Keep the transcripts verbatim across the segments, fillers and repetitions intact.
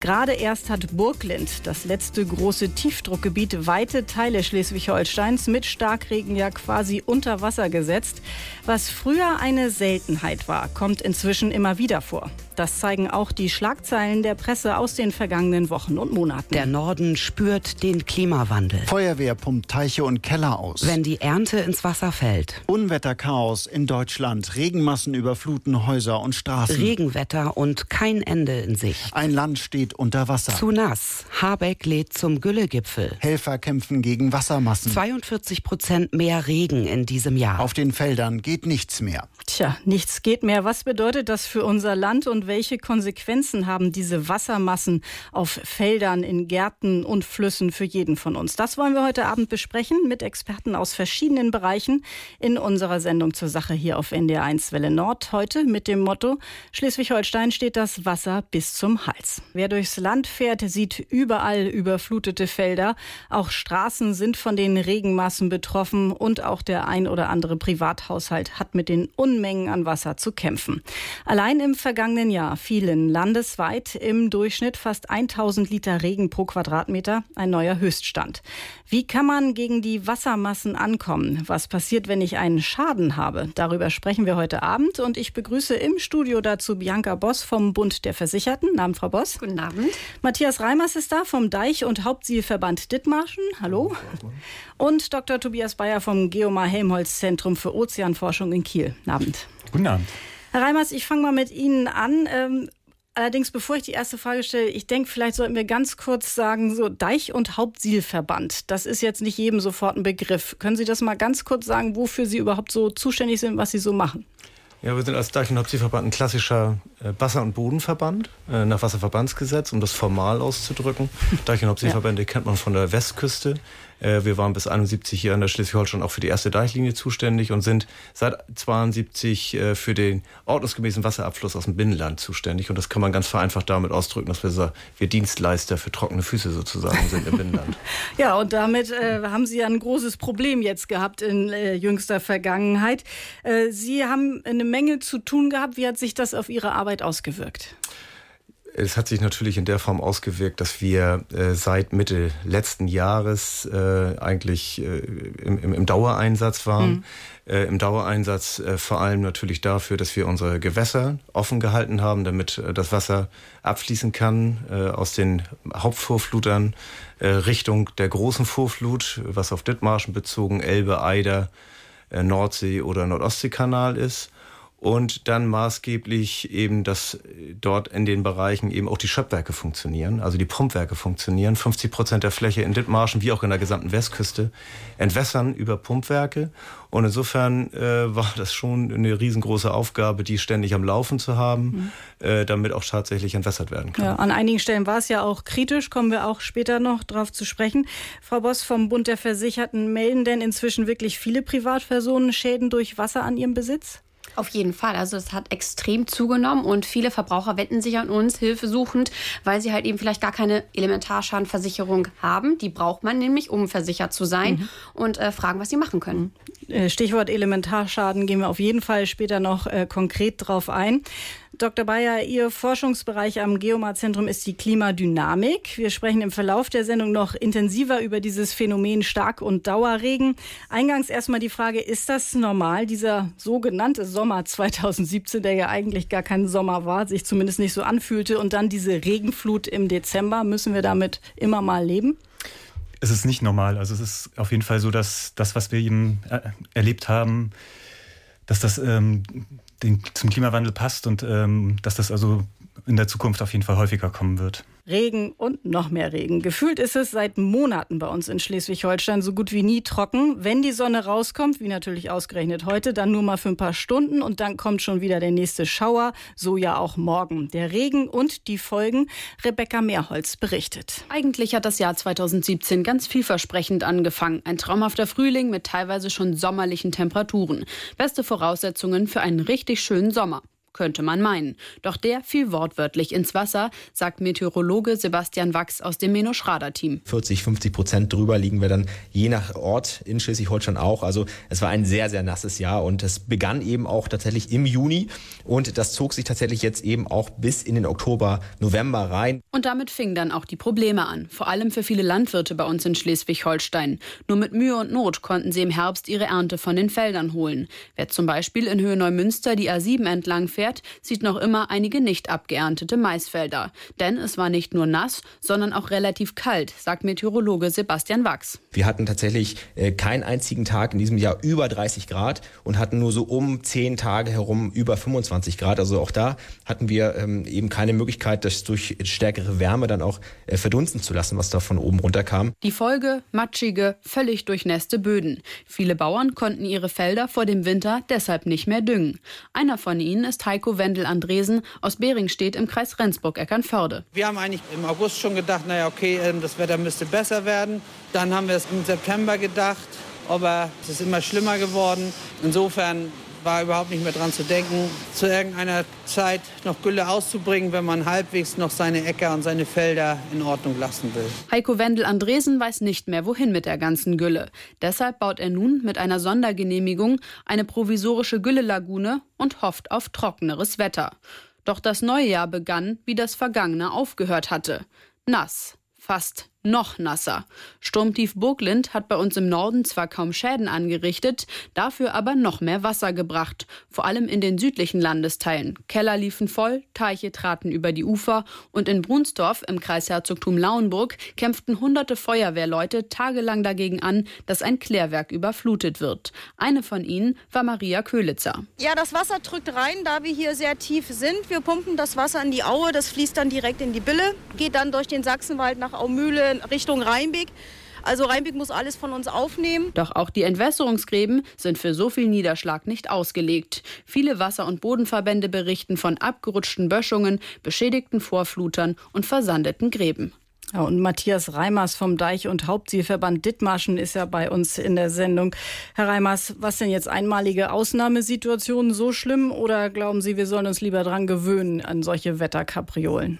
Gerade erst hat Burglind, das letzte große Tiefdruckgebiet, weite Teile Schleswig-Holsteins mit Starkregen ja quasi unter Wasser gesetzt. Was früher eine Seltenheit war, kommt inzwischen immer wieder vor. Das zeigen auch die Schlagzeilen der Presse aus den vergangenen Wochen und Monaten. Der Norden spürt den Klimawandel. Feuerwehr pumpt Teiche und Keller aus. Wenn die Ernte ins Wasser fällt. Unwetterchaos in Deutschland. Regenmassen überfluten Häuser und Straßen. Regenwetter und kein Ende in Sicht. Ein Land steht unter Wasser. Zu nass. Habeck lädt zum Güllegipfel. Helfer kämpfen gegen Wassermassen. zweiundvierzig Prozent mehr Regen in diesem Jahr. Auf den Feldern geht nichts mehr. Tja, nichts geht mehr. Was bedeutet das für unser Land und welche Konsequenzen haben diese Wassermassen auf Feldern, in Gärten und Flüssen für jeden von uns? Das wollen wir heute Abend besprechen mit Experten aus verschiedenen Bereichen in unserer Sendung zur Sache hier auf N D R eins Welle Nord. Heute mit dem Motto: Schleswig-Holstein steht das Wasser bis zum Hals. Wer durchs Land fährt, sieht überall überflutete Felder. Auch Straßen sind von den Regenmassen betroffen und auch der ein oder andere Privathaushalt hat mit den Unmengen an Wasser zu kämpfen. Allein im vergangenen Jahr fielen landesweit im Durchschnitt fast tausend Liter Regen pro Quadratmeter, ein neuer Höchststand. Wie kann man gegen die Wassermassen ankommen? Was passiert, wenn ich einen Schaden habe? Darüber sprechen wir heute Abend und ich begrüße im Studio dazu Bianca Boss vom Bund der Versicherten. Guten Abend, Frau Boss. Guten Abend. Matthias Reimers ist da vom Deich- und Hauptsielverband Dithmarschen. Hallo. Und Doktor Tobias Bayer vom Geomar-Helmholtz-Zentrum für Ozeanforschung in Kiel. Guten Abend. Guten Abend. Herr Reimers, ich fange mal mit Ihnen an. Ähm, allerdings, bevor ich die erste Frage stelle, ich denke, vielleicht sollten wir ganz kurz sagen, so Deich- und Hauptsielverband, das ist jetzt nicht jedem sofort ein Begriff. Können Sie das mal ganz kurz sagen, wofür Sie überhaupt so zuständig sind, was Sie so machen? Ja, wir sind als Deich- und Hauptsielverband ein klassischer äh, Wasser- und Bodenverband äh, nach Wasserverbandsgesetz, um das formal auszudrücken. Deich- und Hauptsielverbände ja. kennt man von der Westküste. Äh, wir waren bis einundsiebzig hier in der Schleswig-Holstein auch für die erste Deichlinie zuständig und sind seit zweiundsiebzig äh, für den ordnungsgemäßen Wasserabfluss aus dem Binnenland zuständig. Und das kann man ganz vereinfacht damit ausdrücken, dass wir, so, wir Dienstleister für trockene Füße sozusagen sind im Binnenland. Ja, und damit äh, haben Sie ja ein großes Problem jetzt gehabt in äh, jüngster Vergangenheit. Äh, Sie haben eine Menge zu tun gehabt. Wie hat sich das auf Ihre Arbeit ausgewirkt? Es hat sich natürlich in der Form ausgewirkt, dass wir äh, seit Mitte letzten Jahres äh, eigentlich äh, im, im, im Dauereinsatz waren. Mhm. Äh, Im Dauereinsatz äh, vor allem natürlich dafür, dass wir unsere Gewässer offen gehalten haben, damit äh, das Wasser abfließen kann äh, aus den Hauptvorflutern äh, Richtung der großen Vorflut, was auf Dithmarschen bezogen Elbe, Eider, äh, Nordsee- oder Nordostseekanal ist. Und dann maßgeblich eben, dass dort in den Bereichen eben auch die Schöpfwerke funktionieren, also die Pumpwerke funktionieren. fünfzig Prozent der Fläche in Dithmarschen, wie auch in der gesamten Westküste, entwässern über Pumpwerke. Und insofern äh, war das schon eine riesengroße Aufgabe, die ständig am Laufen zu haben, mhm. äh, damit auch tatsächlich entwässert werden kann. Ja, an einigen Stellen war es ja auch kritisch, kommen wir auch später noch drauf zu sprechen. Frau Boss vom Bund der Versicherten, melden denn inzwischen wirklich viele Privatpersonen Schäden durch Wasser an ihrem Besitz? Auf jeden Fall. Also es hat extrem zugenommen und viele Verbraucher wenden sich an uns hilfesuchend, weil sie halt eben vielleicht gar keine Elementarschadenversicherung haben. Die braucht man nämlich, um versichert zu sein mhm. und äh, fragen, was sie machen können. Stichwort Elementarschaden gehen wir auf jeden Fall später noch äh, konkret drauf ein. Doktor Bayer, Ihr Forschungsbereich am Geomar-Zentrum ist die Klimadynamik. Wir sprechen im Verlauf der Sendung noch intensiver über dieses Phänomen Stark- und Dauerregen. Eingangs erstmal die Frage, ist das normal, dieser sogenannte Sommer zweitausendsiebzehn, der ja eigentlich gar kein Sommer war, sich zumindest nicht so anfühlte, und dann diese Regenflut im Dezember, müssen wir damit immer mal leben? Es ist nicht normal. Also es ist auf jeden Fall so, dass das, was wir eben erlebt haben, dass das ähm, den, zum Klimawandel passt und ähm, dass das also in der Zukunft auf jeden Fall häufiger kommen wird. Regen und noch mehr Regen. Gefühlt ist es seit Monaten bei uns in Schleswig-Holstein so gut wie nie trocken. Wenn die Sonne rauskommt, wie natürlich ausgerechnet heute, dann nur mal für ein paar Stunden und dann kommt schon wieder der nächste Schauer. So ja auch morgen. Der Regen und die Folgen. Rebecca Mehrholz berichtet. Eigentlich hat das Jahr zweitausendsiebzehn ganz vielversprechend angefangen. Ein traumhafter Frühling mit teilweise schon sommerlichen Temperaturen. Beste Voraussetzungen für einen richtig schönen Sommer. könnte man meinen. Doch der fiel wortwörtlich ins Wasser, sagt Meteorologe Sebastian Wachs aus dem Menoshrada-Team. vierzig, fünfzig Prozent drüber liegen wir dann je nach Ort in Schleswig-Holstein auch. Also es war ein sehr, sehr nasses Jahr und es begann eben auch tatsächlich im Juni und das zog sich tatsächlich jetzt eben auch bis in den Oktober, November rein. Und damit fingen dann auch die Probleme an, vor allem für viele Landwirte bei uns in Schleswig-Holstein. Nur mit Mühe und Not konnten sie im Herbst ihre Ernte von den Feldern holen. Wer zum Beispiel in Höhe Neumünster die A sieben entlang fährt, sieht noch immer einige nicht abgeerntete Maisfelder. Denn es war nicht nur nass, sondern auch relativ kalt, sagt Meteorologe Sebastian Wachs. Wir hatten tatsächlich äh, keinen einzigen Tag in diesem Jahr über dreißig Grad und hatten nur so um zehn Tage herum über fünfundzwanzig Grad. Also auch da hatten wir ähm, eben keine Möglichkeit, das durch stärkere Wärme dann auch äh, verdunsten zu lassen, was da von oben runterkam. Die Folge: matschige, völlig durchnässte Böden. Viele Bauern konnten ihre Felder vor dem Winter deshalb nicht mehr düngen. Einer von ihnen ist Heiko Wendel-Andresen aus Beringstedt im Kreis Rendsburg-Eckernförde. Wir haben eigentlich im August schon gedacht, naja, okay, das Wetter müsste besser werden. Dann haben wir es im September gedacht, aber es ist immer schlimmer geworden. Insofern war überhaupt nicht mehr dran zu denken, zu irgendeiner Zeit noch Gülle auszubringen, wenn man halbwegs noch seine Äcker und seine Felder in Ordnung lassen will. Heiko Wendel-Andresen weiß nicht mehr, wohin mit der ganzen Gülle. Deshalb baut er nun mit einer Sondergenehmigung eine provisorische Güllelagune und hofft auf trockeneres Wetter. Doch das neue Jahr begann, wie das vergangene aufgehört hatte. Nass, fast noch nasser. Sturmtief Burglind hat bei uns im Norden zwar kaum Schäden angerichtet, dafür aber noch mehr Wasser gebracht. Vor allem in den südlichen Landesteilen. Keller liefen voll, Teiche traten über die Ufer und in Brunsdorf im Kreisherzogtum Lauenburg kämpften hunderte Feuerwehrleute tagelang dagegen an, dass ein Klärwerk überflutet wird. Eine von ihnen war Maria Köhlitzer. Ja, das Wasser drückt rein, da wir hier sehr tief sind. Wir pumpen das Wasser in die Aue, das fließt dann direkt in die Bille, geht dann durch den Sachsenwald nach Aumühle Richtung Rheinbeck. Also Rheinbeck muss alles von uns aufnehmen. Doch auch die Entwässerungsgräben sind für so viel Niederschlag nicht ausgelegt. Viele Wasser- und Bodenverbände berichten von abgerutschten Böschungen, beschädigten Vorflutern und versandeten Gräben. Ja, und Matthias Reimers vom Deich- und Hauptzielverband Dithmarschen ist ja bei uns in der Sendung. Herr Reimers, was denn jetzt einmalige Ausnahmesituationen so schlimm oder glauben Sie, wir sollen uns lieber dran gewöhnen an solche Wetterkapriolen?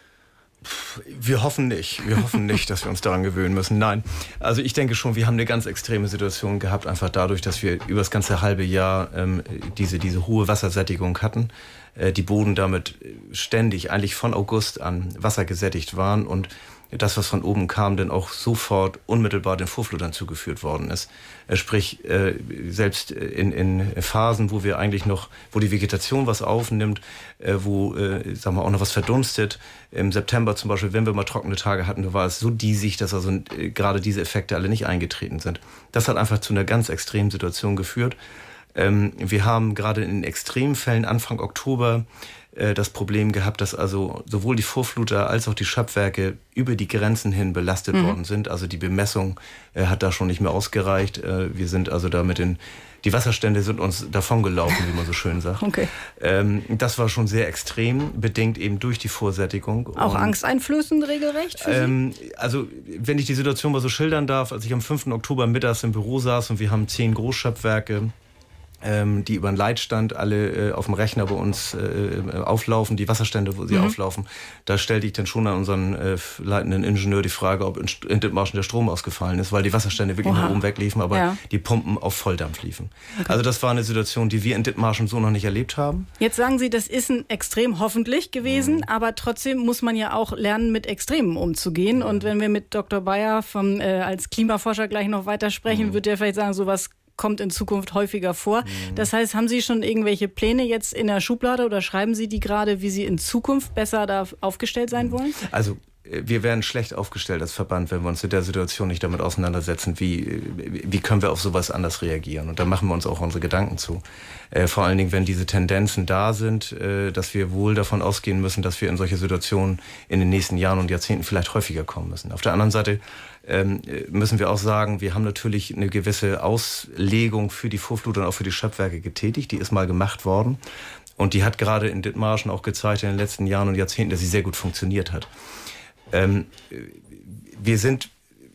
Wir hoffen nicht. Wir hoffen nicht, dass wir uns daran gewöhnen müssen. Nein, also ich denke schon, wir haben eine ganz extreme Situation gehabt, einfach dadurch, dass wir über das ganze halbe Jahr ähm, diese, diese hohe Wassersättigung hatten, äh, die Boden damit ständig, eigentlich von August an Wasser gesättigt waren und das, was von oben kam, dann auch sofort unmittelbar den Vorflutern zugeführt worden ist. Äh, sprich, äh, selbst in, in Phasen, wo wir eigentlich noch, wo die Vegetation was aufnimmt, äh, wo, äh, sagen wir, auch noch was verdunstet. Im September zum Beispiel, wenn wir mal trockene Tage hatten, da war es so diesig, dass also äh, gerade diese Effekte alle nicht eingetreten sind. Das hat einfach zu einer ganz extremen Situation geführt. Ähm, wir haben gerade in Extremfällen Anfang Oktober das Problem gehabt, dass also sowohl die Vorfluter als auch die Schöpfwerke über die Grenzen hin belastet mhm. worden sind. Also die Bemessung äh, hat da schon nicht mehr ausgereicht. Äh, wir sind also da mit den, die Wasserstände sind uns davongelaufen, wie man so schön sagt. Okay. Ähm, das war schon sehr extrem, bedingt eben durch die Vorsättigung. Auch Und, angsteinflößend regelrecht für ähm, Sie? Also wenn ich die Situation mal so schildern darf, als ich am fünften Oktober mittags im Büro saß und wir haben zehn Großschöpfwerke, Ähm, die über den Leitstand alle äh, auf dem Rechner bei uns äh, auflaufen, die Wasserstände, wo sie mhm. auflaufen. Da stellte ich dann schon an unseren äh, leitenden Ingenieur die Frage, ob in, in Dithmarschen der Strom ausgefallen ist, weil die Wasserstände wirklich Oha. nach oben wegliefen, aber ja. die Pumpen auf Volldampf liefen. Okay. Also das war eine Situation, die wir in Dithmarschen so noch nicht erlebt haben. Jetzt sagen Sie, das ist ein Extrem hoffentlich gewesen, mhm. aber trotzdem muss man ja auch lernen, mit Extremen umzugehen. Mhm. Und wenn wir mit Doktor Bayer vom, äh, als Klimaforscher gleich noch weiter sprechen, mhm. wird er vielleicht sagen, sowas kommt in Zukunft häufiger vor. Mhm. Das heißt, haben Sie schon irgendwelche Pläne jetzt in der Schublade oder schreiben Sie die gerade, wie Sie in Zukunft besser da aufgestellt sein wollen? Also wir wären schlecht aufgestellt als Verband, wenn wir uns in der Situation nicht damit auseinandersetzen, wie, wie können wir auf sowas anders reagieren. Und da machen wir uns auch unsere Gedanken zu. Äh, vor allen Dingen, wenn diese Tendenzen da sind, äh, dass wir wohl davon ausgehen müssen, dass wir in solche Situationen in den nächsten Jahren und Jahrzehnten vielleicht häufiger kommen müssen. Auf der anderen Seite ähm, müssen wir auch sagen, wir haben natürlich eine gewisse Auslegung für die Vorflut und auch für die Schöpfwerke getätigt. Die ist mal gemacht worden. Und die hat gerade in Dithmarschen auch gezeigt in den letzten Jahren und Jahrzehnten, dass sie sehr gut funktioniert hat. Ähm, wir sind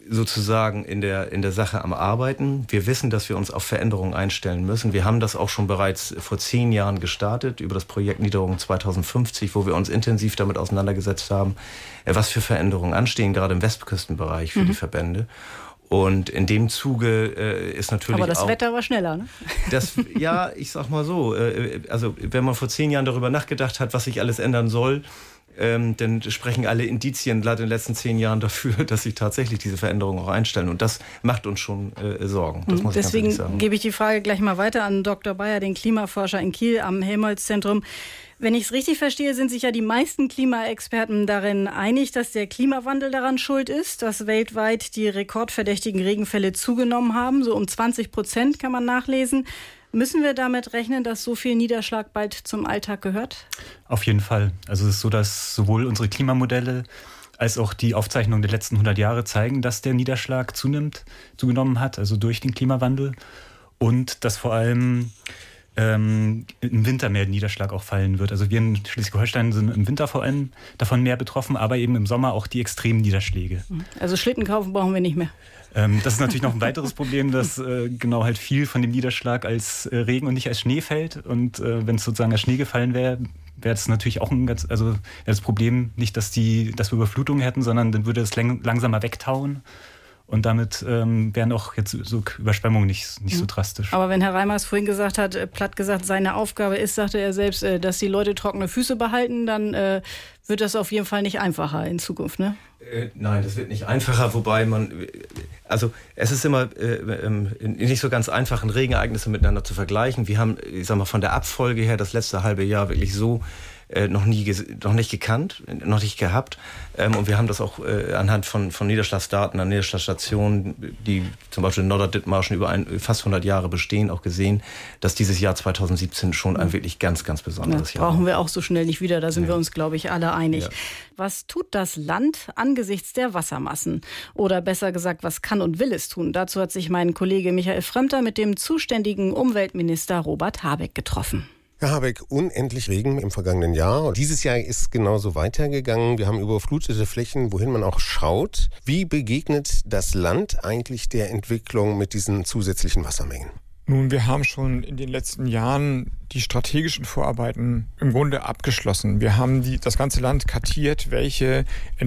sozusagen in der, in der Sache am Arbeiten. Wir wissen, dass wir uns auf Veränderungen einstellen müssen. Wir haben das auch schon bereits vor zehn Jahren gestartet über das Projekt Niederung zweitausendfünfzig, wo wir uns intensiv damit auseinandergesetzt haben, was für Veränderungen anstehen, gerade im Westküstenbereich für mhm. die Verbände. Und in dem Zuge äh, ist natürlich auch... Aber das auch, Wetter war schneller, ne? Das, ja, ich sag mal so, äh, also wenn man vor zehn Jahren darüber nachgedacht hat, was sich alles ändern soll, ähm, dann sprechen alle Indizien in den letzten zehn Jahren dafür, dass sich tatsächlich diese Veränderungen auch einstellen. Und das macht uns schon äh, Sorgen. Das muss Deswegen ich ganz ehrlich sagen. Gebe ich die Frage gleich mal weiter an Doktor Bayer, den Klimaforscher in Kiel am Helmholtz-Zentrum. Wenn ich es richtig verstehe, sind sich ja die meisten Klimaexperten darin einig, dass der Klimawandel daran schuld ist, dass weltweit die rekordverdächtigen Regenfälle zugenommen haben. So um zwanzig Prozent kann man nachlesen. Müssen wir damit rechnen, dass so viel Niederschlag bald zum Alltag gehört? Auf jeden Fall. Also es ist so, dass sowohl unsere Klimamodelle als auch die Aufzeichnungen der letzten hundert Jahre zeigen, dass der Niederschlag zunimmt, zugenommen hat, also durch den Klimawandel. Und dass vor allem ähm, im Winter mehr Niederschlag auch fallen wird. Also wir in Schleswig-Holstein sind im Winter vor allem davon mehr betroffen, aber eben im Sommer auch die extremen Niederschläge. Also Schlitten kaufen brauchen wir nicht mehr. Ähm, das ist natürlich noch ein weiteres Problem, dass äh, genau halt viel von dem Niederschlag als äh, Regen und nicht als Schnee fällt. Und äh, wenn es sozusagen als Schnee gefallen wäre, wäre das natürlich auch ein ganz, also wäre das Problem nicht, dass die, dass wir Überflutungen hätten, sondern dann würde es lang, langsamer wegtauen. Und damit ähm, wären auch jetzt so Überschwemmungen nicht, nicht so drastisch. Aber wenn Herr Reimers vorhin gesagt hat, platt gesagt, seine Aufgabe ist, sagte er selbst, dass die Leute trockene Füße behalten, dann äh, wird das auf jeden Fall nicht einfacher in Zukunft, ne? Äh, nein, das wird nicht einfacher, wobei man, also es ist immer äh, äh, nicht so ganz einfach, Regenereignisse miteinander zu vergleichen. Wir haben, ich sag mal, von der Abfolge her das letzte halbe Jahr wirklich so Äh, noch nie noch nicht gekannt, noch nicht gehabt. Ähm, und wir haben das auch äh, anhand von, von Niederschlagsdaten an Niederschlagsstationen, die zum Beispiel in Norderdithmarschen über ein, fast hundert Jahre bestehen, auch gesehen, dass dieses Jahr zweitausendsiebzehn schon ein wirklich ganz, ganz besonderes ja, Jahr war. Brauchen wir auch so schnell nicht wieder, da sind ja. wir uns, glaube ich, alle einig. Ja. Was tut das Land angesichts der Wassermassen? Oder besser gesagt, was kann und will es tun? Dazu hat sich mein Kollege Michael Frömmter mit dem zuständigen Umweltminister Robert Habeck getroffen. Herr Habeck, unendlich Regen im vergangenen Jahr. Und dieses Jahr ist genauso weitergegangen. Wir haben überflutete Flächen, wohin man auch schaut. Wie begegnet das Land eigentlich der Entwicklung mit diesen zusätzlichen Wassermengen? Nun, wir haben schon in den letzten Jahren die strategischen Vorarbeiten im Grunde abgeschlossen. Wir haben die, das ganze Land kartiert, welche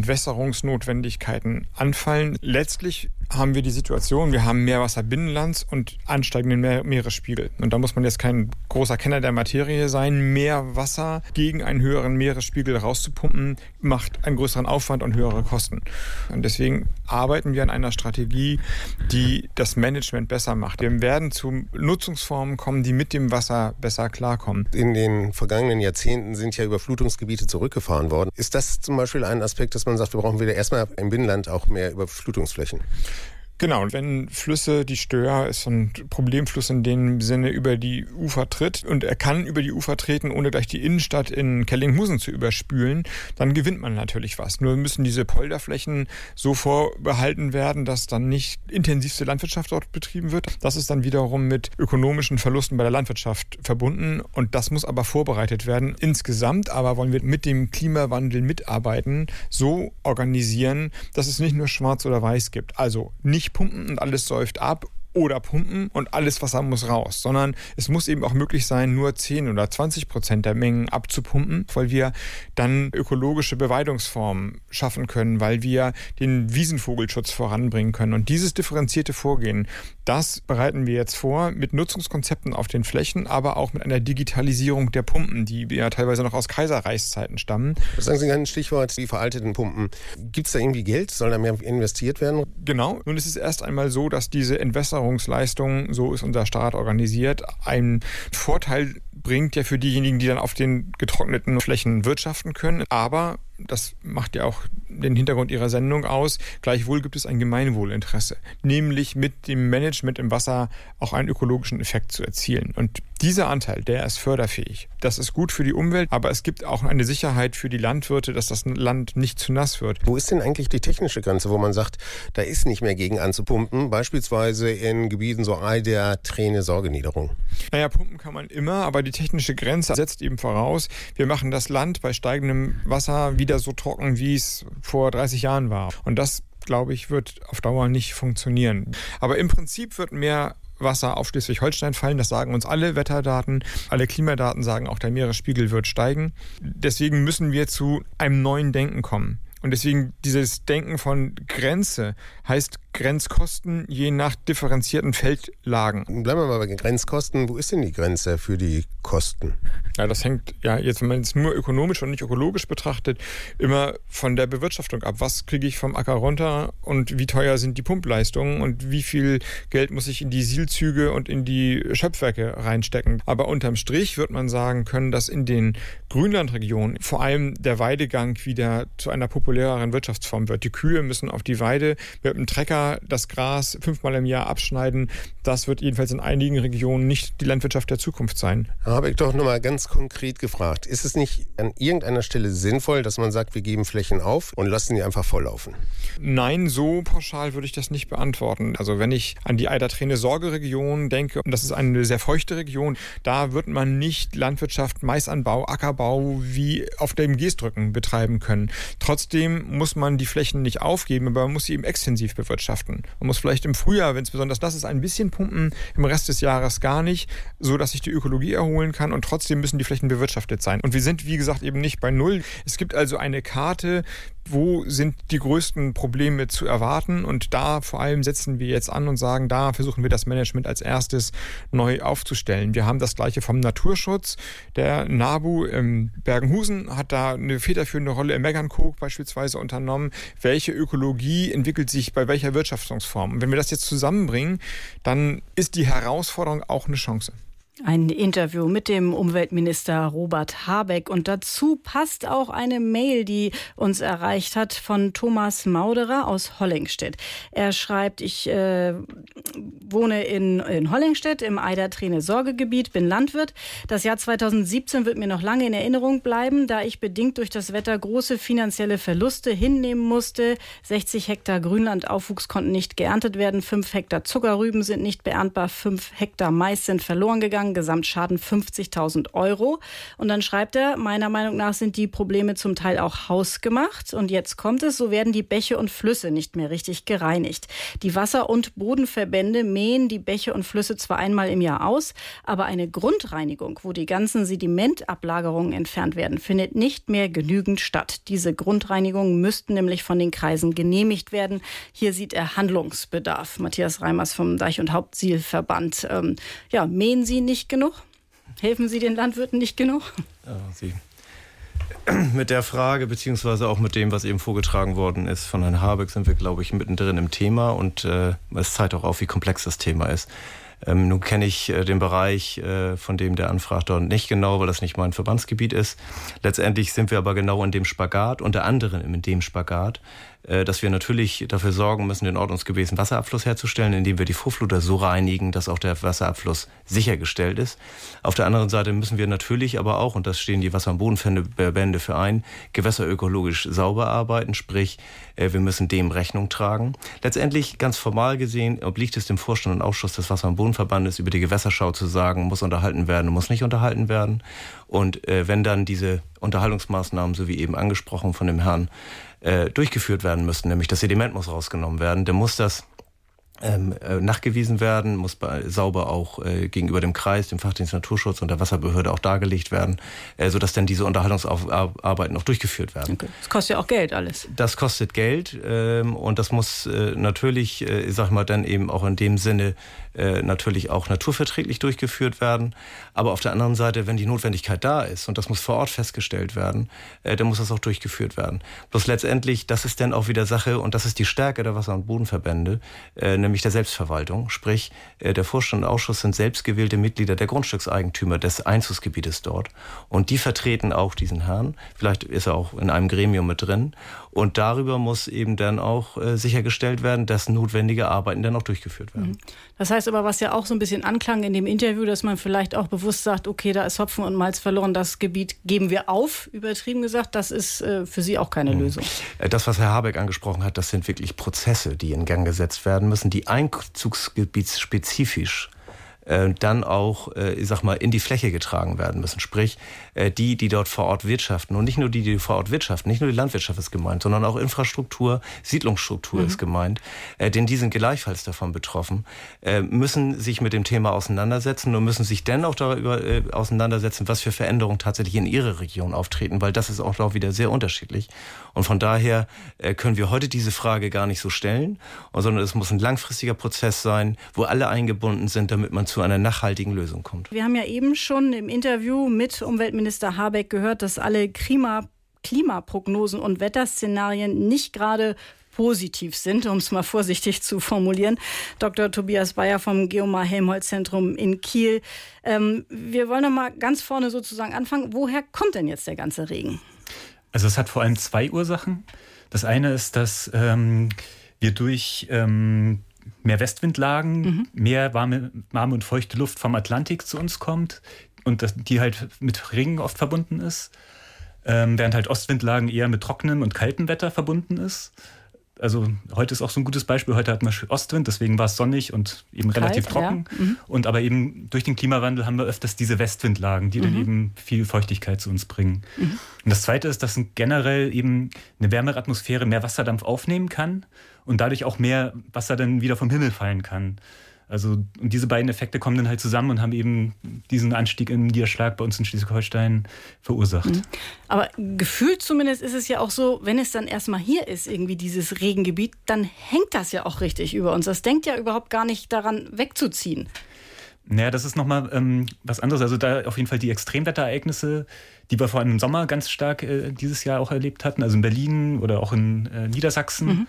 Entwässerungsnotwendigkeiten anfallen. Letztlich haben wir die Situation, wir haben Meerwasser binnenlands und ansteigenden Meer- Meeresspiegel. Und da muss man jetzt kein großer Kenner der Materie sein. Mehr Wasser gegen einen höheren Meeresspiegel rauszupumpen, macht einen größeren Aufwand und höhere Kosten. Und deswegen arbeiten wir an einer Strategie, die das Management besser macht. Wir werden zu Nutzungsformen kommen, die mit dem Wasser besser klarkommen. In den vergangenen Jahrzehnten sind ja Überflutungsgebiete zurückgefahren worden. Ist das zum Beispiel ein Aspekt, dass man sagt, wir brauchen wieder erstmal im Binnenland auch mehr Überflutungsflächen? Genau, wenn Flüsse, die Stör ist ein Problemfluss in dem Sinne, über die Ufer tritt und er kann über die Ufer treten, ohne gleich die Innenstadt in Kellinghusen zu überspülen, dann gewinnt man natürlich was. Nur müssen diese Polderflächen so vorbehalten werden, dass dann nicht intensivste Landwirtschaft dort betrieben wird. Das ist dann wiederum mit ökonomischen Verlusten bei der Landwirtschaft verbunden und das muss aber vorbereitet werden. Insgesamt aber wollen wir mit dem Klimawandel mitarbeiten, so organisieren, dass es nicht nur schwarz oder weiß gibt. Also nicht pumpen und alles säuft ab oder pumpen und alles Wasser muss raus, sondern es muss eben auch möglich sein, nur zehn oder zwanzig Prozent der Mengen abzupumpen, weil wir dann ökologische Beweidungsformen schaffen können, weil wir den Wiesenvogelschutz voranbringen können. Und dieses differenzierte Vorgehen, das bereiten wir jetzt vor mit Nutzungskonzepten auf den Flächen, aber auch mit einer Digitalisierung der Pumpen, die ja teilweise noch aus Kaiserreichszeiten stammen. Sagen Sie ein Stichwort, die veralteten Pumpen. Gibt es da irgendwie Geld? Soll da mehr investiert werden? Genau. Nun ist es erst einmal so, dass diese Entwässerung so ist unser Staat organisiert, einen Vorteil bringt ja für diejenigen, die dann auf den getrockneten Flächen wirtschaften können. Aber das macht ja auch den Hintergrund Ihrer Sendung aus. Gleichwohl gibt es ein Gemeinwohlinteresse, nämlich mit dem Management im Wasser auch einen ökologischen Effekt zu erzielen. Und dieser Anteil, der ist förderfähig. Das ist gut für die Umwelt, aber es gibt auch eine Sicherheit für die Landwirte, dass das Land nicht zu nass wird. Wo ist denn eigentlich die technische Grenze, wo man sagt, da ist nicht mehr gegen anzupumpen, beispielsweise in Gebieten so Eider, Träne, Sorgeniederung? Naja, pumpen kann man immer, aber die technische Grenze setzt eben voraus, wir machen das Land bei steigendem Wasser wieder so trocken, wie es vor dreißig Jahren war. Und das glaube ich, wird auf Dauer nicht funktionieren. Aber im Prinzip wird mehr Wasser auf Schleswig-Holstein fallen. Das sagen uns alle Wetterdaten. Alle Klimadaten sagen, auch der Meeresspiegel wird steigen. Deswegen müssen wir zu einem neuen Denken kommen. Und deswegen dieses Denken von Grenze heißt Grenzkosten je nach differenzierten Feldlagen. Bleiben wir mal bei Grenzkosten. Wo ist denn die Grenze für die Kosten? Ja, das hängt ja jetzt, wenn man es nur ökonomisch und nicht ökologisch betrachtet, immer von der Bewirtschaftung ab. Was kriege ich vom Acker runter und wie teuer sind die Pumpleistungen und wie viel Geld muss ich in die Sielzüge und in die Schöpfwerke reinstecken. Aber unterm Strich wird man sagen können, dass in den Grünlandregionen vor allem der Weidegang wieder zu einer populäreren Wirtschaftsform wird. Die Kühe müssen auf die Weide mit dem Trecker das Gras fünfmal im Jahr abschneiden. Das wird jedenfalls in einigen Regionen nicht die Landwirtschaft der Zukunft sein. Da habe ich doch nochmal ganz konkret gefragt. Ist es nicht an irgendeiner Stelle sinnvoll, dass man sagt, wir geben Flächen auf und lassen die einfach volllaufen? Nein, so pauschal würde ich das nicht beantworten. Also wenn ich an die Eider-Treene-Sorge-Region denke, und das ist eine sehr feuchte Region, da wird man nicht Landwirtschaft, Maisanbau, Ackerbau wie auf dem Geestrücken betreiben können. Trotzdem muss man die Flächen nicht aufgeben, aber man muss sie eben extensiv bewirtschaften. Man muss vielleicht im Frühjahr, wenn es besonders nass ist, ein bisschen pumpen, im Rest des Jahres gar nicht, so dass sich die Ökologie erholen kann und trotzdem müssen die Flächen bewirtschaftet sein. Und wir sind, wie gesagt, eben nicht bei Null. Es gibt also eine Karte, wo sind die größten Probleme zu erwarten und da vor allem setzen wir jetzt an und sagen, da versuchen wir das Management als erstes neu aufzustellen. Wir haben das Gleiche vom Naturschutz. Der NABU im Bergenhusen hat da eine federführende Rolle im Meckernkoog beispielsweise unternommen. Welche Ökologie entwickelt sich bei welcher Wirtschaftsform? Und wenn wir das jetzt zusammenbringen, dann ist die Herausforderung auch eine Chance. Ein Interview mit dem Umweltminister Robert Habeck. Und dazu passt auch eine Mail, die uns erreicht hat von Thomas Mauderer aus Hollingstedt. Er schreibt, ich äh, wohne in, in Hollingstedt im Eider-Treene-Sorgegebiet, bin Landwirt. Das Jahr zweitausendsiebzehn wird mir noch lange in Erinnerung bleiben, da ich bedingt durch das Wetter große finanzielle Verluste hinnehmen musste. sechzig Hektar Grünlandaufwuchs konnten nicht geerntet werden, fünf Hektar Zuckerrüben sind nicht beerntbar, fünf Hektar Mais sind verloren gegangen. Gesamtschaden fünfzigtausend Euro. Und dann schreibt er, meiner Meinung nach sind die Probleme zum Teil auch hausgemacht. Und jetzt kommt es, so werden die Bäche und Flüsse nicht mehr richtig gereinigt. Die Wasser- und Bodenverbände mähen die Bäche und Flüsse zwar einmal im Jahr aus, aber eine Grundreinigung, wo die ganzen Sedimentablagerungen entfernt werden, findet nicht mehr genügend statt. Diese Grundreinigungen müssten nämlich von den Kreisen genehmigt werden. Hier sieht er Handlungsbedarf. Matthias Reimers vom Deich- und Hauptsielverband. Ähm, ja, mähen Sie nicht genug? Helfen Sie den Landwirten nicht genug? Ja, Sie. Mit der Frage, beziehungsweise auch mit dem, was eben vorgetragen worden ist von Herrn Habeck, sind wir, glaube ich, mittendrin im Thema. Und äh, es zeigt auch auf, wie komplex das Thema ist. Ähm, nun kenne ich äh, den Bereich, äh, von dem der anfragt, dort nicht genau, weil das nicht mein Verbandsgebiet ist. Letztendlich sind wir aber genau in dem Spagat, unter anderem in dem Spagat, äh, dass wir natürlich dafür sorgen müssen, den ordnungsgemäßen Wasserabfluss herzustellen, indem wir die Vorfluter so reinigen, dass auch der Wasserabfluss sichergestellt ist. Auf der anderen Seite müssen wir natürlich aber auch, und das stehen die Wasser- und Bodenverbände für ein, gewässerökologisch sauber arbeiten, sprich, äh, wir müssen dem Rechnung tragen. Letztendlich, ganz formal gesehen, obliegt es dem Vorstand und Ausschuss des Wasser- und Bodenverbandes über die Gewässerschau zu sagen, muss unterhalten werden, muss nicht unterhalten werden. Und äh, wenn dann diese Unterhaltungsmaßnahmen, so wie eben angesprochen von dem Herrn, äh, durchgeführt werden müssten, nämlich das Sediment muss rausgenommen werden, dann muss das ähm, äh, nachgewiesen werden, muss bei, sauber auch äh, gegenüber dem Kreis, dem Fachdienst Naturschutz und der Wasserbehörde auch dargelegt werden, äh, sodass dann diese Unterhaltungsarbeiten auch durchgeführt werden. Okay. Das kostet ja auch Geld alles. Das kostet Geld ähm, und das muss äh, natürlich, äh, sag mal, dann eben auch in dem Sinne äh, natürlich auch naturverträglich durchgeführt werden. Aber auf der anderen Seite, wenn die Notwendigkeit da ist und das muss vor Ort festgestellt werden, äh, dann muss das auch durchgeführt werden. Bloß letztendlich, das ist dann auch wieder Sache und das ist die Stärke der Wasser- und Bodenverbände, äh, nämlich der Selbstverwaltung. Sprich, äh, der Vorstand und Ausschuss sind selbstgewählte Mitglieder der Grundstückseigentümer des Einzugsgebietes dort und die vertreten auch diesen Herrn. Vielleicht ist er auch in einem Gremium mit drin und darüber muss eben dann auch äh, sichergestellt werden, dass notwendige Arbeiten dann auch durchgeführt werden. Das heißt aber, was ja auch so ein bisschen anklang in dem Interview, dass man vielleicht auch bewusst sagt, okay, da ist Hopfen und Malz verloren, das Gebiet geben wir auf, übertrieben gesagt, das ist äh, für Sie auch keine mhm. Lösung. Das, was Herr Habeck angesprochen hat, das sind wirklich Prozesse, die in Gang gesetzt werden müssen, die einzugsgebietsspezifisch äh, dann auch, äh, ich sag mal, in die Fläche getragen werden müssen. Sprich, äh, die, die dort vor Ort wirtschaften und nicht nur die, die vor Ort wirtschaften, nicht nur die Landwirtschaft ist gemeint, sondern auch Infrastruktur, Siedlungsstruktur mhm. ist gemeint, äh, denn die sind gleichfalls davon betroffen, äh, müssen sich mit dem Thema auseinandersetzen und müssen sich dennoch darüber äh, auseinandersetzen, was für Veränderungen tatsächlich in ihrer Region auftreten, weil das ist auch, auch wieder sehr unterschiedlich. Und von daher äh, können wir heute diese Frage gar nicht so stellen, sondern es muss ein langfristiger Prozess sein, wo alle eingebunden sind, damit man zu einer nachhaltigen Lösung kommt. Wir haben ja eben schon im Interview mit Umweltminister Habeck gehört, dass alle Klima, Klimaprognosen und Wetterszenarien nicht gerade positiv sind, um es mal vorsichtig zu formulieren. Doktor Tobias Bayer vom Geomar-Helmholtz-Zentrum in Kiel. Ähm, wir wollen noch mal ganz vorne sozusagen anfangen. Woher kommt denn jetzt der ganze Regen? Also es hat vor allem zwei Ursachen. Das eine ist, dass ähm, wir durch ähm, mehr Westwindlagen, mhm. mehr warme, warme und feuchte Luft vom Atlantik zu uns kommt und das, die halt mit Regen oft verbunden ist, ähm, während halt Ostwindlagen eher mit trockenem und kaltem Wetter verbunden ist. Also heute ist auch so ein gutes Beispiel. Heute hatten wir Ostwind, deswegen war es sonnig und eben Kalt, relativ trocken. Ja. Mhm. Und aber eben durch den Klimawandel haben wir öfters diese Westwindlagen, die mhm. dann eben viel Feuchtigkeit zu uns bringen. Mhm. Und das Zweite ist, dass generell eben eine wärmere Atmosphäre mehr Wasserdampf aufnehmen kann und dadurch auch mehr Wasser dann wieder vom Himmel fallen kann. Also und diese beiden Effekte kommen dann halt zusammen und haben eben diesen Anstieg im Niederschlag bei uns in Schleswig-Holstein verursacht. Mhm. Aber gefühlt zumindest ist es ja auch so, wenn es dann erstmal hier ist, irgendwie dieses Regengebiet, dann hängt das ja auch richtig über uns. Das denkt ja überhaupt gar nicht daran, wegzuziehen. Naja, das ist nochmal ähm, was anderes. Also da auf jeden Fall die Extremwetterereignisse, die wir vor allem im Sommer ganz stark äh, dieses Jahr auch erlebt hatten, also in Berlin oder auch in äh, Niedersachsen. Mhm.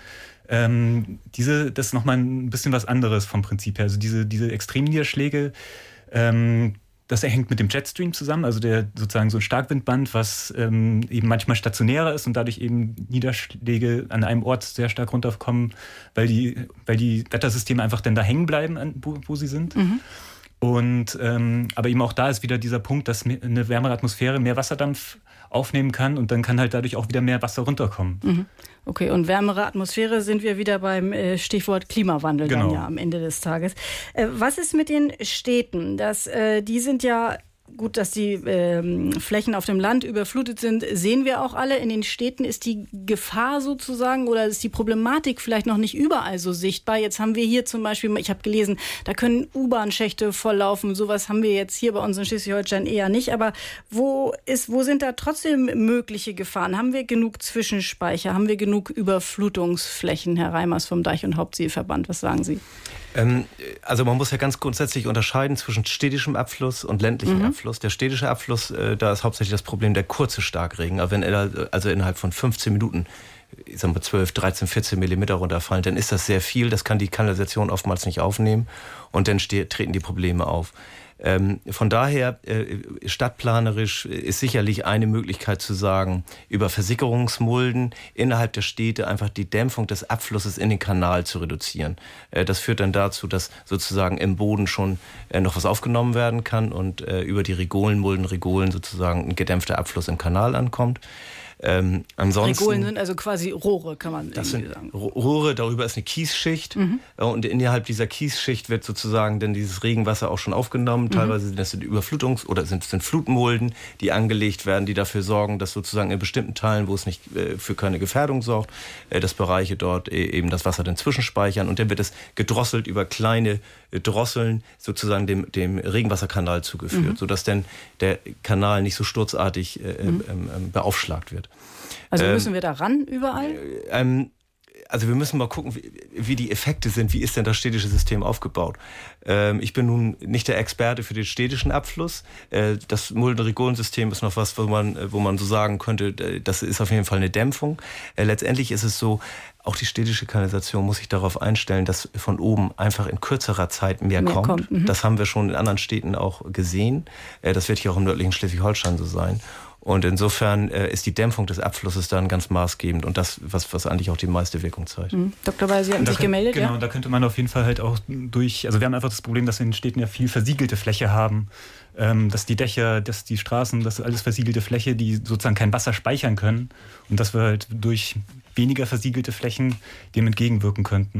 Ähm, diese, das ist nochmal ein bisschen was anderes vom Prinzip her. Also diese, diese Extremniederschläge, ähm, das hängt mit dem Jetstream zusammen, also der sozusagen so ein Starkwindband, was ähm, eben manchmal stationärer ist und dadurch eben Niederschläge an einem Ort sehr stark runterkommen, weil die, weil die Wettersysteme einfach dann da hängen bleiben, wo, wo sie sind. Mhm. Und ähm, aber eben auch da ist wieder dieser Punkt, dass eine wärmere Atmosphäre mehr Wasserdampf aufnehmen kann und dann kann halt dadurch auch wieder mehr Wasser runterkommen. Mhm. Okay, und wärmere Atmosphäre sind wir wieder beim äh, Stichwort Klimawandel genau. dann ja am Ende des Tages. Äh, was ist mit den Städten? Das, äh, die sind ja... Gut, dass die ähm, Flächen auf dem Land überflutet sind, sehen wir auch alle. In den Städten ist die Gefahr sozusagen oder ist die Problematik vielleicht noch nicht überall so sichtbar. Jetzt haben wir hier zum Beispiel, ich habe gelesen, da können U-Bahn-Schächte volllaufen. Sowas haben wir jetzt hier bei uns in Schleswig-Holstein eher nicht. Aber wo ist, wo sind da trotzdem mögliche Gefahren? Haben wir genug Zwischenspeicher? Haben wir genug Überflutungsflächen? Herr Reimers vom Deich- und Hauptseeverband, was sagen Sie? Also man muss ja ganz grundsätzlich unterscheiden zwischen städtischem Abfluss und ländlichem mhm. Abfluss. Der städtische Abfluss, da ist hauptsächlich das Problem der kurze Starkregen. Aber wenn also innerhalb von fünfzehn Minuten, ich sag mal zwölf, dreizehn, vierzehn Millimeter runterfallen, dann ist das sehr viel. Das kann die Kanalisation oftmals nicht aufnehmen und dann treten die Probleme auf. Ähm, von daher, äh, stadtplanerisch ist sicherlich eine Möglichkeit zu sagen, über Versickerungsmulden innerhalb der Städte einfach die Dämpfung des Abflusses in den Kanal zu reduzieren. Äh, das führt dann dazu, dass sozusagen im Boden schon äh, noch was aufgenommen werden kann und äh, über die Rigolenmulden, Rigolen sozusagen ein gedämpfter Abfluss im Kanal ankommt. Ähm, ansonsten, Rigolen sind also quasi Rohre, kann man das irgendwie sind sagen. Rohre, darüber ist eine Kiesschicht mhm. und innerhalb dieser Kiesschicht wird sozusagen dann dieses Regenwasser auch schon aufgenommen. Mhm. Teilweise sind das sind Überflutungs- oder sind, sind Flutmulden, die angelegt werden, die dafür sorgen, dass sozusagen in bestimmten Teilen, wo es nicht äh, für keine Gefährdung sorgt, äh, dass Bereiche dort äh, eben das Wasser dann zwischenspeichern und dann wird es gedrosselt über kleine äh, Drosseln sozusagen dem, dem Regenwasserkanal zugeführt, mhm. sodass dann der Kanal nicht so sturzartig äh, mhm. ähm, ähm, beaufschlagt wird. Also müssen wir da ran überall? Ähm, also wir müssen mal gucken, wie, wie die Effekte sind. Wie ist denn das städtische System aufgebaut? Ähm, ich bin nun nicht der Experte für den städtischen Abfluss. Äh, das Mulden-Rigolen-System ist noch was, wo man, wo man so sagen könnte, das ist auf jeden Fall eine Dämpfung. Äh, letztendlich ist es so, auch die städtische Kanalisation muss sich darauf einstellen, dass von oben einfach in kürzerer Zeit mehr, mehr kommt. kommt. Mhm. Das haben wir schon in anderen Städten auch gesehen. Äh, das wird hier auch im nördlichen Schleswig-Holstein so sein. Und insofern äh, ist die Dämpfung des Abflusses dann ganz maßgebend und das, was, was eigentlich auch die meiste Wirkung zeigt. Mhm. Doktor Bayer, Sie haben sich kann, gemeldet, genau, ja? Genau, da könnte man auf jeden Fall halt auch durch, also wir haben einfach das Problem, dass wir in den Städten ja viel versiegelte Fläche haben, ähm, dass die Dächer, dass die Straßen, das ist alles versiegelte Fläche, die sozusagen kein Wasser speichern können und dass wir halt durch weniger versiegelte Flächen dem entgegenwirken könnten.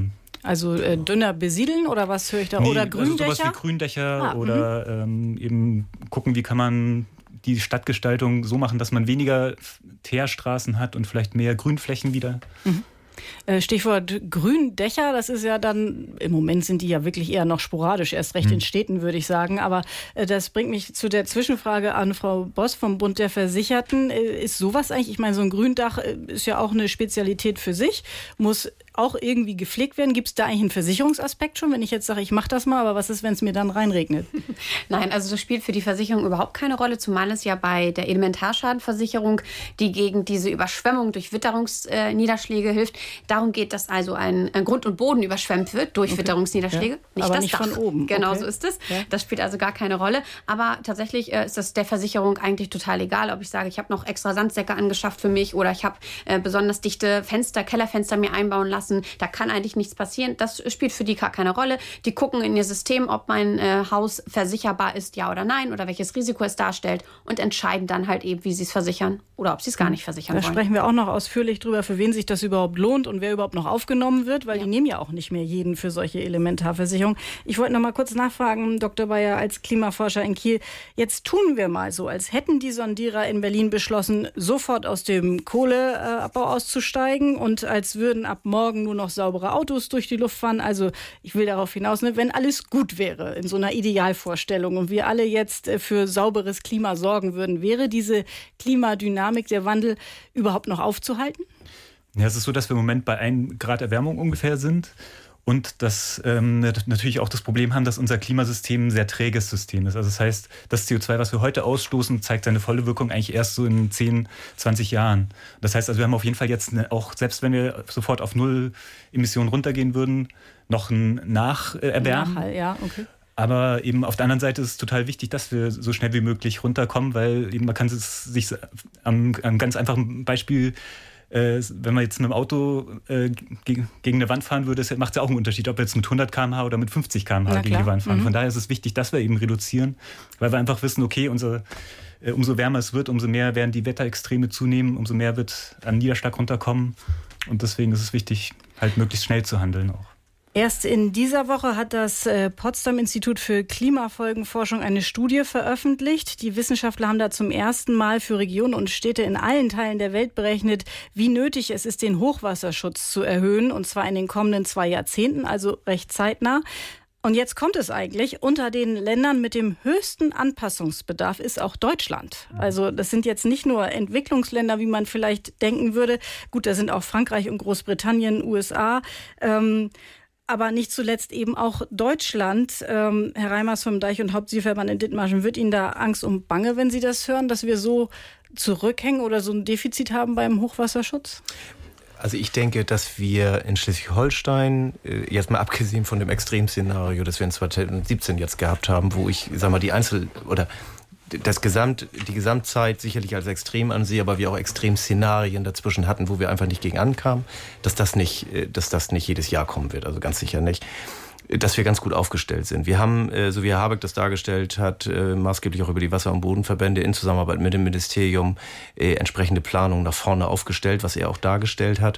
Also äh, dünner besiedeln oder was höre ich da? Nee, oder Gründächer? Also sowas wie Gründächer ah, oder ähm, eben gucken, wie kann man die Stadtgestaltung so machen, dass man weniger Teerstraßen hat und vielleicht mehr Grünflächen wieder. Mhm. Stichwort Gründächer, das ist ja dann, im Moment sind die ja wirklich eher noch sporadisch, erst recht mhm. in Städten, würde ich sagen. Aber das bringt mich zu der Zwischenfrage an Frau Boss vom Bund der Versicherten. Ist sowas eigentlich, ich meine, so ein Gründach ist ja auch eine Spezialität für sich, muss auch irgendwie gepflegt werden. Gibt es da eigentlich einen Versicherungsaspekt schon, wenn ich jetzt sage, ich mache das mal, aber was ist, wenn es mir dann reinregnet? Nein, also das spielt für die Versicherung überhaupt keine Rolle, zumal es ja bei der Elementarschadenversicherung, die gegen diese Überschwemmung durch Witterungsniederschläge äh, hilft, darum geht, dass also ein, ein Grund und Boden überschwemmt wird durch okay. Witterungsniederschläge, ja. nicht aber das nicht Dach. Von oben. Genau okay. so ist es. Ja. Das spielt also gar keine Rolle. Aber tatsächlich äh, ist das der Versicherung eigentlich total egal, ob ich sage, ich habe noch extra Sandsäcke angeschafft für mich oder ich habe äh, besonders dichte Fenster, Kellerfenster mir einbauen lassen. Da kann eigentlich nichts passieren. Das spielt für die gar keine Rolle. Die gucken in ihr System, ob mein äh, Haus versicherbar ist, ja oder nein, oder welches Risiko es darstellt und entscheiden dann halt eben, wie sie es versichern oder ob sie es gar nicht versichern da wollen. Da sprechen wir auch noch ausführlich drüber, für wen sich das überhaupt lohnt und wer überhaupt noch aufgenommen wird, weil ja. die nehmen ja auch nicht mehr jeden für solche Elementarversicherungen. Ich wollte noch mal kurz nachfragen, Doktor Bayer, als Klimaforscher in Kiel, jetzt tun wir mal so, als hätten die Sondierer in Berlin beschlossen, sofort aus dem Kohleabbau auszusteigen und als würden ab morgen nur noch saubere Autos durch die Luft fahren. Also ich will darauf hinaus, ne, wenn alles gut wäre in so einer Idealvorstellung und wir alle jetzt für sauberes Klima sorgen würden, wäre diese Klimadynamik, der Wandel überhaupt noch aufzuhalten? Ja, es ist so, dass wir im Moment bei einem Grad Erwärmung ungefähr sind und dass ähm, natürlich auch das Problem haben, dass unser Klimasystem ein sehr träges System ist. Also das heißt, das C O zwei, was wir heute ausstoßen, zeigt seine volle Wirkung eigentlich erst so in zehn, zwanzig Jahren. Das heißt also, wir haben auf jeden Fall jetzt eine, auch, selbst wenn wir sofort auf Null Emissionen runtergehen würden, noch ein Nacherwärmen. Nachhall, ja, okay. Aber eben auf der anderen Seite ist es total wichtig, dass wir so schnell wie möglich runterkommen, weil eben man kann es sich am, am ganz einfachen Beispiel, äh, wenn man jetzt mit dem Auto äh, gegen, gegen eine Wand fahren würde, macht es ja auch einen Unterschied, ob wir jetzt mit hundert Kilometer pro Stunde oder mit fünfzig Kilometer pro Stunde gegen die Wand fahren. Mhm. Von daher ist es wichtig, dass wir eben reduzieren, weil wir einfach wissen, okay, unser, äh, umso wärmer es wird, umso mehr werden die Wetterextreme zunehmen, umso mehr wird an Niederschlag runterkommen. Und deswegen ist es wichtig, halt möglichst schnell zu handeln auch. Erst in dieser Woche hat das Potsdam-Institut für Klimafolgenforschung eine Studie veröffentlicht. Die Wissenschaftler haben da zum ersten Mal für Regionen und Städte in allen Teilen der Welt berechnet, wie nötig es ist, den Hochwasserschutz zu erhöhen, und zwar in den kommenden zwei Jahrzehnten, also recht zeitnah. Und jetzt kommt es eigentlich, unter den Ländern mit dem höchsten Anpassungsbedarf ist auch Deutschland. Also das sind jetzt nicht nur Entwicklungsländer, wie man vielleicht denken würde. Gut, da sind auch Frankreich und Großbritannien, U S A. Ähm, aber nicht zuletzt eben auch Deutschland. Ähm, Herr Reimers vom Deich- und Hauptzielverband in Dithmarschen, wird Ihnen da Angst und Bange, wenn Sie das hören, dass wir so zurückhängen oder so ein Defizit haben beim Hochwasserschutz? Also ich denke, dass wir in Schleswig-Holstein, jetzt mal abgesehen von dem Extremszenario, das wir in zweitausendsiebzehn jetzt gehabt haben, wo ich, sag mal, die Einzel- oder das Gesamt, die Gesamtzeit sicherlich als extrem ansehe, aber wir auch Extremszenarien dazwischen hatten, wo wir einfach nicht gegen ankamen, dass das nicht, dass das nicht jedes Jahr kommen wird, also ganz sicher nicht. Dass wir ganz gut aufgestellt sind. Wir haben, so wie Herr Habeck das dargestellt hat, maßgeblich auch über die Wasser- und Bodenverbände in Zusammenarbeit mit dem Ministerium entsprechende Planungen nach vorne aufgestellt, was er auch dargestellt hat,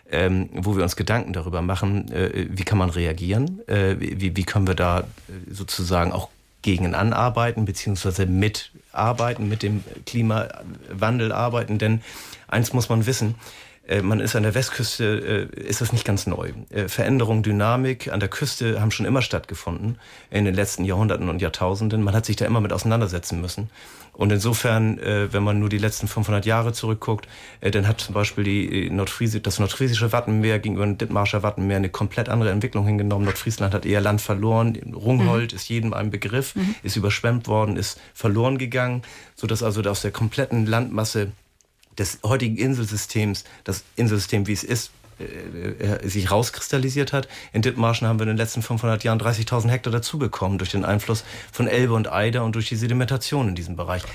wo wir uns Gedanken darüber machen, wie kann man reagieren, wie, wie können wir da sozusagen auch gegen anarbeiten, beziehungsweise mitarbeiten, mit dem Klimawandel arbeiten. Denn eins muss man wissen, man ist an der Westküste, ist das nicht ganz neu. Veränderung, Dynamik an der Küste haben schon immer stattgefunden in den letzten Jahrhunderten und Jahrtausenden. Man hat sich da immer mit auseinandersetzen müssen. Und insofern, wenn man nur die letzten fünfhundert Jahre zurückguckt, dann hat zum Beispiel die Nordfriesi- das nordfriesische Wattenmeer gegenüber dem Dithmarscher Wattenmeer eine komplett andere Entwicklung hingenommen. Nordfriesland hat eher Land verloren. Rungholt mhm. ist jedem ein Begriff, mhm. ist überschwemmt worden, ist verloren gegangen, sodass also aus der kompletten Landmasse des heutigen Inselsystems, das Inselsystem, wie es ist, äh, sich rauskristallisiert hat. In Dithmarschen haben wir in den letzten fünfhundert Jahren dreißigtausend Hektar dazubekommen durch den Einfluss von Elbe und Eider und durch die Sedimentation in diesem Bereich.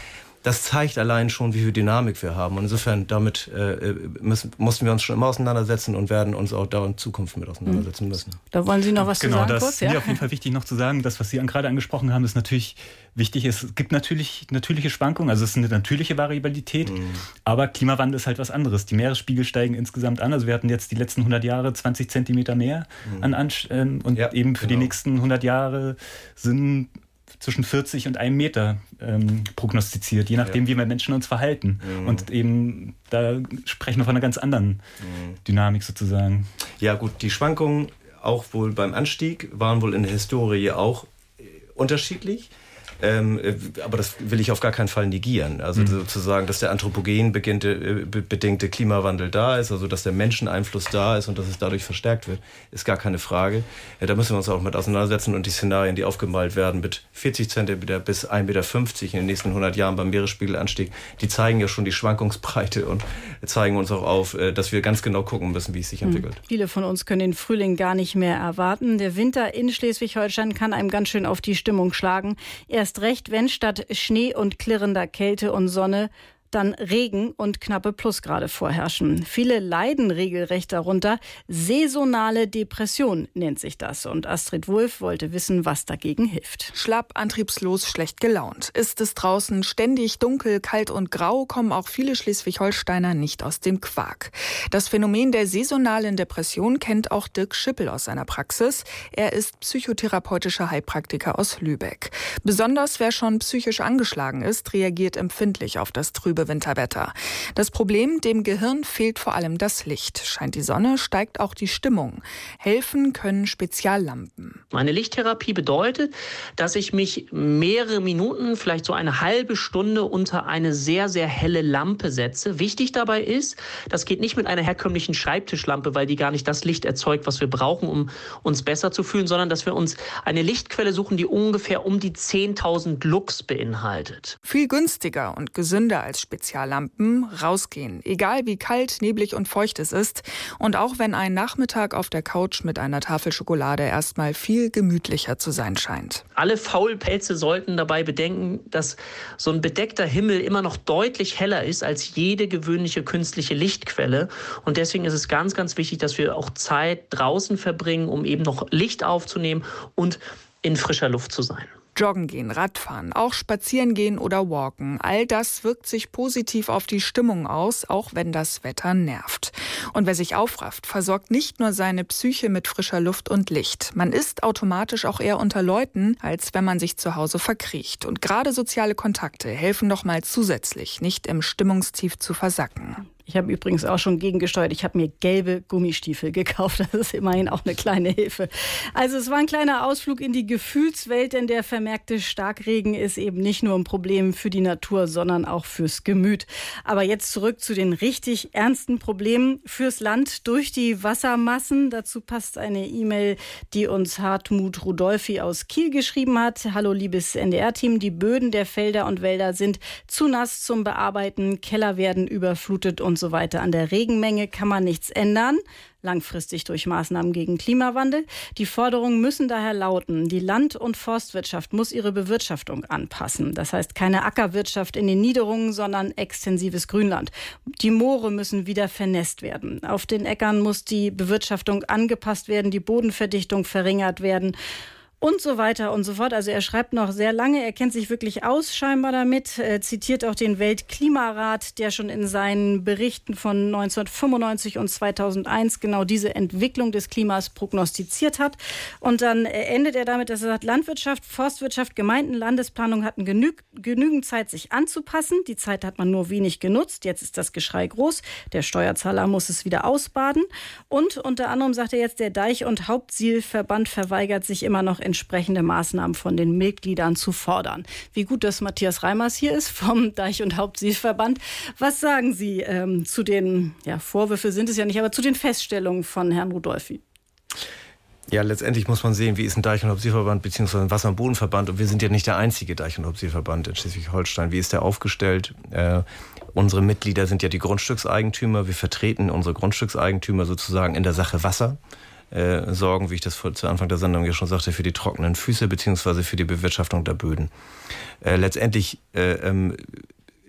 das zeigt allein schon, wie viel Dynamik wir haben. Und insofern damit äh, müssen, mussten wir uns schon immer auseinandersetzen und werden uns auch da in Zukunft mit auseinandersetzen müssen. Da wollen Sie noch was genau, zu sagen? Genau, das kurz, ist mir ja? auf jeden Fall wichtig noch zu sagen. Das, was Sie gerade angesprochen haben, ist natürlich wichtig. Es gibt natürlich natürliche Schwankungen, also es ist eine natürliche Variabilität, mhm. aber Klimawandel ist halt was anderes. Die Meeresspiegel steigen insgesamt an. Also wir hatten jetzt die letzten hundert Jahre zwanzig Zentimeter mehr mhm. an Ansch- ähm, und ja, eben für genau. die nächsten hundert Jahre sind zwischen vierzig und einem Meter ähm, prognostiziert, je nachdem, ja. wie wir Menschen uns verhalten. Mhm. Und eben, da sprechen wir von einer ganz anderen mhm. Dynamik sozusagen. Ja gut, die Schwankungen auch wohl beim Anstieg waren wohl in der Historie auch äh, unterschiedlich. Ähm, aber das will ich auf gar keinen Fall negieren. Also mhm. sozusagen, dass der anthropogen bedingte, bedingte Klimawandel da ist, also dass der Menscheneinfluss da ist und dass es dadurch verstärkt wird, ist gar keine Frage. Ja, da müssen wir uns auch mit auseinandersetzen und die Szenarien, die aufgemalt werden mit vierzig Zentimeter bis ein Meter fünfzig in den nächsten hundert Jahren beim Meeresspiegelanstieg, die zeigen ja schon die Schwankungsbreite und zeigen uns auch auf, dass wir ganz genau gucken müssen, wie es sich entwickelt. Mhm. Viele von uns können den Frühling gar nicht mehr erwarten. Der Winter in Schleswig-Holstein kann einem ganz schön auf die Stimmung schlagen. Erst recht, wenn statt Schnee und klirrender Kälte und Sonne dann Regen und knappe Plusgrade vorherrschen. Viele leiden regelrecht darunter. Saisonale Depression nennt sich das. Und Astrid Wulff wollte wissen, was dagegen hilft. Schlapp, antriebslos, schlecht gelaunt. Ist es draußen ständig dunkel, kalt und grau, kommen auch viele Schleswig-Holsteiner nicht aus dem Quark. Das Phänomen der saisonalen Depression kennt auch Dirk Schippel aus seiner Praxis. Er ist psychotherapeutischer Heilpraktiker aus Lübeck. Besonders wer schon psychisch angeschlagen ist, reagiert empfindlich auf das trübe Winterwetter. Das Problem, dem Gehirn fehlt vor allem das Licht. Scheint die Sonne, steigt auch die Stimmung. Helfen können Speziallampen. Meine Lichttherapie bedeutet, dass ich mich mehrere Minuten, vielleicht so eine halbe Stunde unter eine sehr, sehr helle Lampe setze. Wichtig dabei ist, das geht nicht mit einer herkömmlichen Schreibtischlampe, weil die gar nicht das Licht erzeugt, was wir brauchen, um uns besser zu fühlen, sondern dass wir uns eine Lichtquelle suchen, die ungefähr um die zehntausend Lux beinhaltet. Viel günstiger und gesünder als Speziallampen, rausgehen. Egal wie kalt, neblig und feucht es ist. Und auch wenn ein Nachmittag auf der Couch mit einer Tafel Schokolade erstmal viel gemütlicher zu sein scheint. Alle Faulpelze sollten dabei bedenken, dass so ein bedeckter Himmel immer noch deutlich heller ist als jede gewöhnliche künstliche Lichtquelle. Und deswegen ist es ganz, ganz wichtig, dass wir auch Zeit draußen verbringen, um eben noch Licht aufzunehmen und in frischer Luft zu sein. Joggen gehen, Radfahren, auch spazieren gehen oder walken. All das wirkt sich positiv auf die Stimmung aus, auch wenn das Wetter nervt. Und wer sich aufrafft, versorgt nicht nur seine Psyche mit frischer Luft und Licht. Man ist automatisch auch eher unter Leuten, als wenn man sich zu Hause verkriecht. Und gerade soziale Kontakte helfen noch mal zusätzlich, nicht im Stimmungstief zu versacken. Ich habe übrigens auch schon gegengesteuert. Ich habe mir gelbe Gummistiefel gekauft. Das ist immerhin auch eine kleine Hilfe. Also es war ein kleiner Ausflug in die Gefühlswelt, denn der vermerkte Starkregen ist eben nicht nur ein Problem für die Natur, sondern auch fürs Gemüt. Aber jetzt zurück zu den richtig ernsten Problemen fürs Land durch die Wassermassen. Dazu passt eine E-Mail, die uns Hartmut Rudolfi aus Kiel geschrieben hat. Hallo liebes N D R-Team, die Böden der Felder und Wälder sind zu nass zum Bearbeiten. Keller werden überflutet und und so weiter. An der Regenmenge kann man nichts ändern, langfristig durch Maßnahmen gegen Klimawandel. Die Forderungen müssen daher lauten, die Land- und Forstwirtschaft muss ihre Bewirtschaftung anpassen. Das heißt keine Ackerwirtschaft in den Niederungen, sondern extensives Grünland. Die Moore müssen wieder vernässt werden. Auf den Äckern muss die Bewirtschaftung angepasst werden, die Bodenverdichtung verringert werden. Und so weiter und so fort. Also er schreibt noch sehr lange, er kennt sich wirklich aus scheinbar damit, er zitiert auch den Weltklimarat, der schon in seinen Berichten von neunzehnhundertfünfundneunzig und zweitausendeins genau diese Entwicklung des Klimas prognostiziert hat. Und dann endet er damit, dass er sagt, Landwirtschaft, Forstwirtschaft, Gemeinden, Landesplanung hatten genü- genügend Zeit, sich anzupassen. Die Zeit hat man nur wenig genutzt. Jetzt ist das Geschrei groß. Der Steuerzahler muss es wieder ausbaden. Und unter anderem sagt er jetzt, der Deich- und Hauptsielverband verweigert sich immer noch entsprechende Maßnahmen von den Mitgliedern zu fordern. Wie gut, dass Matthias Reimers hier ist vom Deich- und Hauptsielverband. Was sagen Sie ähm, zu den, ja, Vorwürfe sind es ja nicht, aber zu den Feststellungen von Herrn Rudolfi? Ja, letztendlich muss man sehen, wie ist ein Deich- und Hauptsielverband bzw. ein Wasser- und Bodenverband. Und wir sind ja nicht der einzige Deich- und Hauptsielverband in Schleswig-Holstein. Wie ist der aufgestellt? Äh, unsere Mitglieder sind ja die Grundstückseigentümer. Wir vertreten unsere Grundstückseigentümer sozusagen in der Sache Wasser. Äh, sorgen, wie ich das vor, zu Anfang der Sendung ja schon sagte, für die trockenen Füße beziehungsweise für die Bewirtschaftung der Böden. Äh, letztendlich äh, ähm,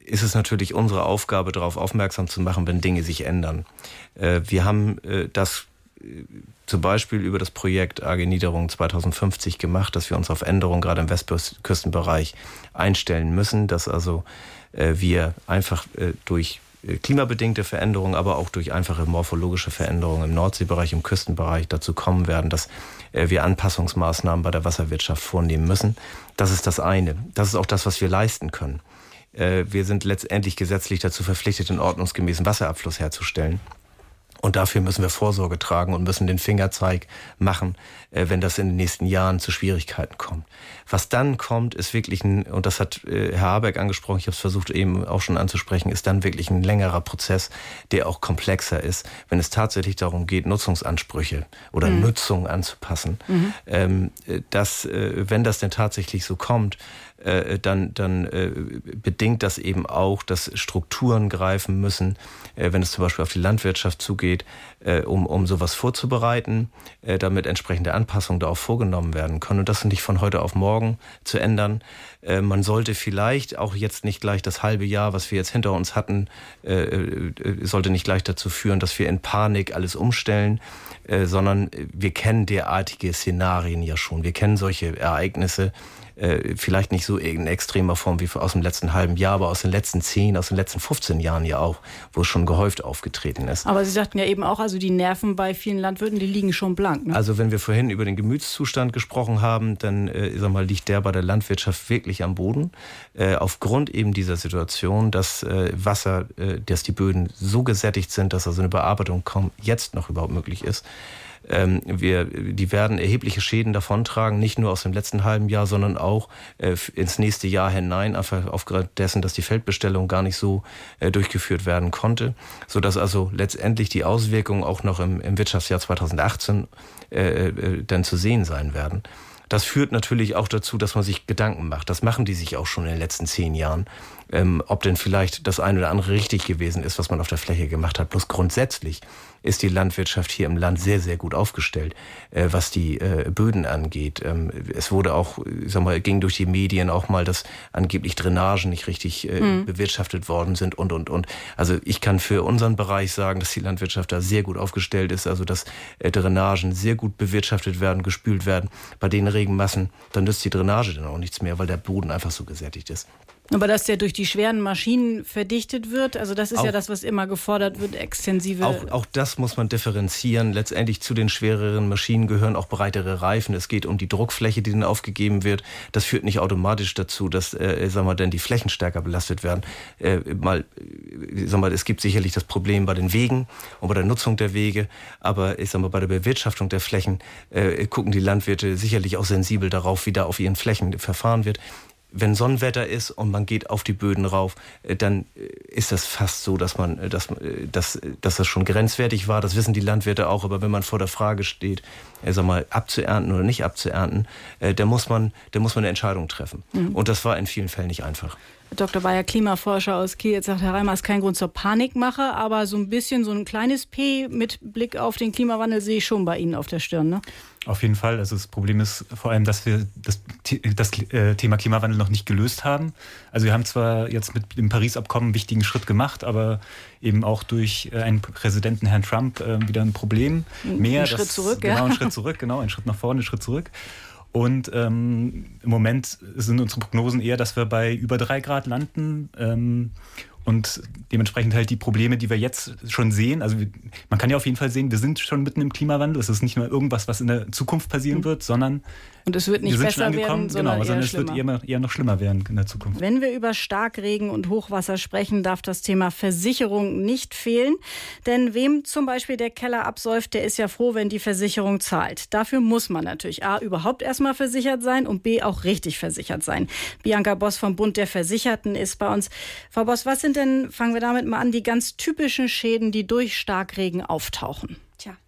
ist es natürlich unsere Aufgabe, darauf aufmerksam zu machen, wenn Dinge sich ändern. Äh, wir haben äh, das äh, zum Beispiel über das Projekt A G Niederung zweitausendfünfzig gemacht, dass wir uns auf Änderungen gerade im Westküstenbereich einstellen müssen, dass also äh, wir einfach äh, durch klimabedingte Veränderungen, aber auch durch einfache morphologische Veränderungen im Nordseebereich, im Küstenbereich dazu kommen werden, dass wir Anpassungsmaßnahmen bei der Wasserwirtschaft vornehmen müssen. Das ist das eine. Das ist auch das, was wir leisten können. Wir sind letztendlich gesetzlich dazu verpflichtet, einen ordnungsgemäßen Wasserabfluss herzustellen. Und dafür müssen wir Vorsorge tragen und müssen den Fingerzeig machen, wenn das in den nächsten Jahren zu Schwierigkeiten kommt. Was dann kommt, ist wirklich ein, und das hat Herr Habeck angesprochen, ich habe es versucht eben auch schon anzusprechen, ist dann wirklich ein längerer Prozess, der auch komplexer ist, wenn es tatsächlich darum geht, Nutzungsansprüche oder mhm. Nutzung anzupassen. Mhm. Ähm, dass, wenn das denn tatsächlich so kommt, Äh, dann, dann äh, bedingt das eben auch, dass Strukturen greifen müssen, äh, wenn es zum Beispiel auf die Landwirtschaft zugeht, äh, um, um sowas vorzubereiten, äh, damit entsprechende Anpassungen da auch vorgenommen werden können. Und das nicht von heute auf morgen zu ändern. Äh, man sollte vielleicht auch jetzt nicht gleich das halbe Jahr, was wir jetzt hinter uns hatten, äh, äh, sollte nicht gleich dazu führen, dass wir in Panik alles umstellen, äh, sondern wir kennen derartige Szenarien ja schon. Wir kennen solche Ereignisse, Äh, vielleicht nicht so in extremer Form wie aus dem letzten halben Jahr, aber aus den letzten zehn, aus den letzten fünfzehn Jahren ja auch, wo es schon gehäuft aufgetreten ist. Aber Sie sagten ja eben auch, also die Nerven bei vielen Landwirten, die liegen schon blank. Ne? Also wenn wir vorhin über den Gemütszustand gesprochen haben, dann äh, sag mal, liegt der bei der Landwirtschaft wirklich am Boden. Äh, aufgrund eben dieser Situation, dass äh, Wasser, äh, dass die Böden so gesättigt sind, dass also eine Bearbeitung kaum jetzt noch überhaupt möglich ist. Ähm, wir, die werden erhebliche Schäden davontragen, nicht nur aus dem letzten halben Jahr, sondern auch äh, ins nächste Jahr hinein, einfach aufgrund dessen, dass die Feldbestellung gar nicht so äh, durchgeführt werden konnte, sodass also letztendlich die Auswirkungen auch noch im, im Wirtschaftsjahr zweitausendachtzehn äh, äh, dann zu sehen sein werden. Das führt natürlich auch dazu, dass man sich Gedanken macht. Das machen die sich auch schon in den letzten zehn Jahren. Ähm, ob denn vielleicht das eine oder andere richtig gewesen ist, was man auf der Fläche gemacht hat. Bloß grundsätzlich ist die Landwirtschaft hier im Land sehr, sehr gut aufgestellt, äh, was die äh, Böden angeht. Ähm, es wurde auch, ich sag mal, ging durch die Medien auch mal, dass angeblich Drainagen nicht richtig äh, mhm. bewirtschaftet worden sind und, und, und. Also ich kann für unseren Bereich sagen, dass die Landwirtschaft da sehr gut aufgestellt ist, also dass äh, Drainagen sehr gut bewirtschaftet werden, gespült werden. Bei den Regenmassen, dann nützt die Drainage dann auch nichts mehr, weil der Boden einfach so gesättigt ist. Aber dass der durch die schweren Maschinen verdichtet wird, also das ist auch, ja das, was immer gefordert wird, extensive... Auch, auch das muss man differenzieren. Letztendlich zu den schwereren Maschinen gehören auch breitere Reifen. Es geht um die Druckfläche, die dann aufgegeben wird. Das führt nicht automatisch dazu, dass äh, sagen wir, denn die Flächen stärker belastet werden. Äh, mal, äh, sagen wir, es gibt sicherlich das Problem bei den Wegen und bei der Nutzung der Wege, aber ich sag mal, bei der Bewirtschaftung der Flächen äh, gucken die Landwirte sicherlich auch sensibel darauf, wie da auf ihren Flächen verfahren wird. Wenn Sonnenwetter ist und man geht auf die Böden rauf, dann ist das fast so, dass man, dass, dass, dass das schon grenzwertig war. Das wissen die Landwirte auch. Aber wenn man vor der Frage steht, sag mal, abzuernten oder nicht abzuernten, dann muss man, dann muss man eine Entscheidung treffen. Mhm. Und das war in vielen Fällen nicht einfach. Doktor Bayer, Klimaforscher aus Kiel, jetzt sagt Herr Reimer, ist kein Grund zur Panikmache, aber so ein bisschen so ein kleines P mit Blick auf den Klimawandel sehe ich schon bei Ihnen auf der Stirn, ne? Auf jeden Fall. Also das Problem ist vor allem, dass wir das, das Thema Klimawandel noch nicht gelöst haben. Also wir haben zwar jetzt mit dem Paris-Abkommen einen wichtigen Schritt gemacht, aber eben auch durch einen Präsidenten, Herrn Trump, wieder ein Problem mehr. Ein Schritt das, zurück, genau, ja. Ein Schritt zurück, genau, ein Schritt nach vorne, ein Schritt zurück. Und ähm, im Moment sind unsere Prognosen eher, dass wir bei über drei Grad landen. Ähm, und dementsprechend halt die Probleme, die wir jetzt schon sehen. Also man kann ja auf jeden Fall sehen, wir sind schon mitten im Klimawandel. Es ist nicht nur irgendwas, was in der Zukunft passieren wird, sondern und es wird nicht wir sind besser schon angekommen, werden, sondern, genau, eher sondern es wird eher, eher noch schlimmer werden in der Zukunft. Wenn wir über Starkregen und Hochwasser sprechen, darf das Thema Versicherung nicht fehlen. Denn wem zum Beispiel der Keller absäuft, der ist ja froh, wenn die Versicherung zahlt. Dafür muss man natürlich A, überhaupt erstmal versichert sein und B, auch richtig versichert sein. Bianca Boss vom Bund der Versicherten ist bei uns. Frau Boss, was sind denn, fangen wir damit mal an, die ganz typischen Schäden, die durch Starkregen auftauchen? Tja,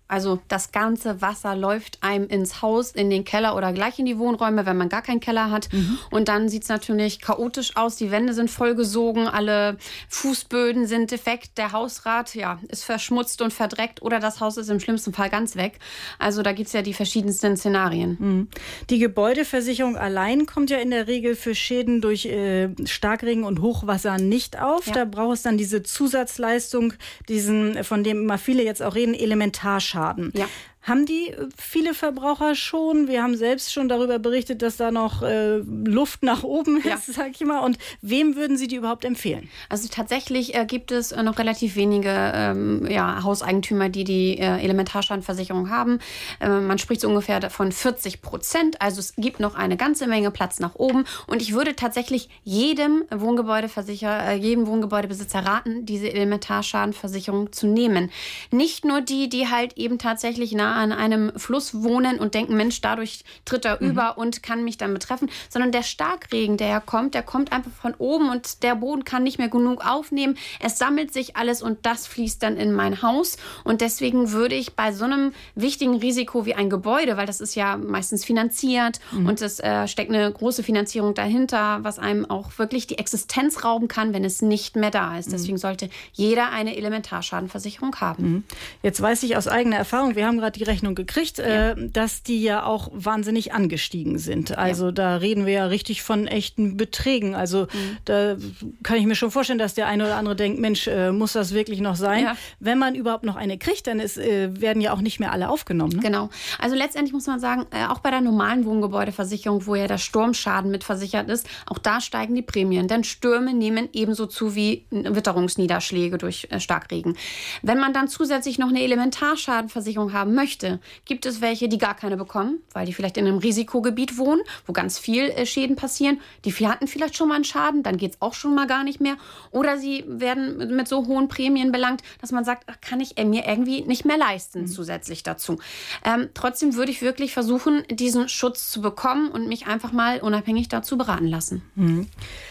Also das ganze Wasser läuft einem ins Haus, in den Keller oder gleich in die Wohnräume, wenn man gar keinen Keller hat. Mhm. Und dann sieht es natürlich chaotisch aus. Die Wände sind vollgesogen, alle Fußböden sind defekt, der Hausrat ja, ist verschmutzt und verdreckt oder das Haus ist im schlimmsten Fall ganz weg. Also da gibt es ja die verschiedensten Szenarien. Mhm. Die Gebäudeversicherung allein kommt ja in der Regel für Schäden durch äh, Starkregen und Hochwasser nicht auf. Ja. Da braucht es dann diese Zusatzleistung, diesen, von dem immer viele jetzt auch reden, Elementarschaden. Ja. Haben die viele Verbraucher schon? Wir haben selbst schon darüber berichtet, dass da noch äh, Luft nach oben ist, ja. sag ich mal. Und wem würden Sie die überhaupt empfehlen? Also tatsächlich äh, gibt es äh, noch relativ wenige ähm, ja, Hauseigentümer, die die äh, Elementarschadenversicherung haben. Äh, man spricht so ungefähr von vierzig Prozent. Also es gibt noch eine ganze Menge Platz nach oben. Und ich würde tatsächlich jedem Wohngebäudeversicherer, äh, jedem Wohngebäudebesitzer raten, diese Elementarschadenversicherung zu nehmen. Nicht nur die, die halt eben tatsächlich nah an einem Fluss wohnen und denken, Mensch, dadurch tritt er mhm. über und kann mich dann betreffen, sondern der Starkregen, der ja kommt, der kommt einfach von oben und der Boden kann nicht mehr genug aufnehmen. Es sammelt sich alles und das fließt dann in mein Haus. Und deswegen würde ich bei so einem wichtigen Risiko wie ein Gebäude, weil das ist ja meistens finanziert mhm. und es äh, steckt eine große Finanzierung dahinter, was einem auch wirklich die Existenz rauben kann, wenn es nicht mehr da ist. Deswegen sollte jeder eine Elementarschadenversicherung haben. Mhm. Jetzt weiß ich aus eigener Erfahrung, wir haben gerade die Rechnung gekriegt, ja. äh, dass die ja auch wahnsinnig angestiegen sind. Also ja. da reden wir ja richtig von echten Beträgen. Also mhm. da kann ich mir schon vorstellen, dass der eine oder andere denkt, Mensch, äh, muss das wirklich noch sein? Ja. Wenn man überhaupt noch eine kriegt, dann ist, äh, werden ja auch nicht mehr alle aufgenommen. Ne? Genau. Also letztendlich muss man sagen, äh, auch bei der normalen Wohngebäudeversicherung, wo ja der Sturmschaden mitversichert ist, auch da steigen die Prämien. Denn Stürme nehmen ebenso zu wie Witterungsniederschläge durch äh, Starkregen. Wenn man dann zusätzlich noch eine Elementarschadenversicherung haben möchte, gibt es welche, die gar keine bekommen, weil die vielleicht in einem Risikogebiet wohnen, wo ganz viel äh, Schäden passieren. Die hatten vielleicht schon mal einen Schaden, dann geht es auch schon mal gar nicht mehr. Oder sie werden mit so hohen Prämien belangt, dass man sagt, ach, kann ich äh, mir irgendwie nicht mehr leisten, mhm. zusätzlich dazu. Ähm, trotzdem würde ich wirklich versuchen, diesen Schutz zu bekommen und mich einfach mal unabhängig dazu beraten lassen. Mhm.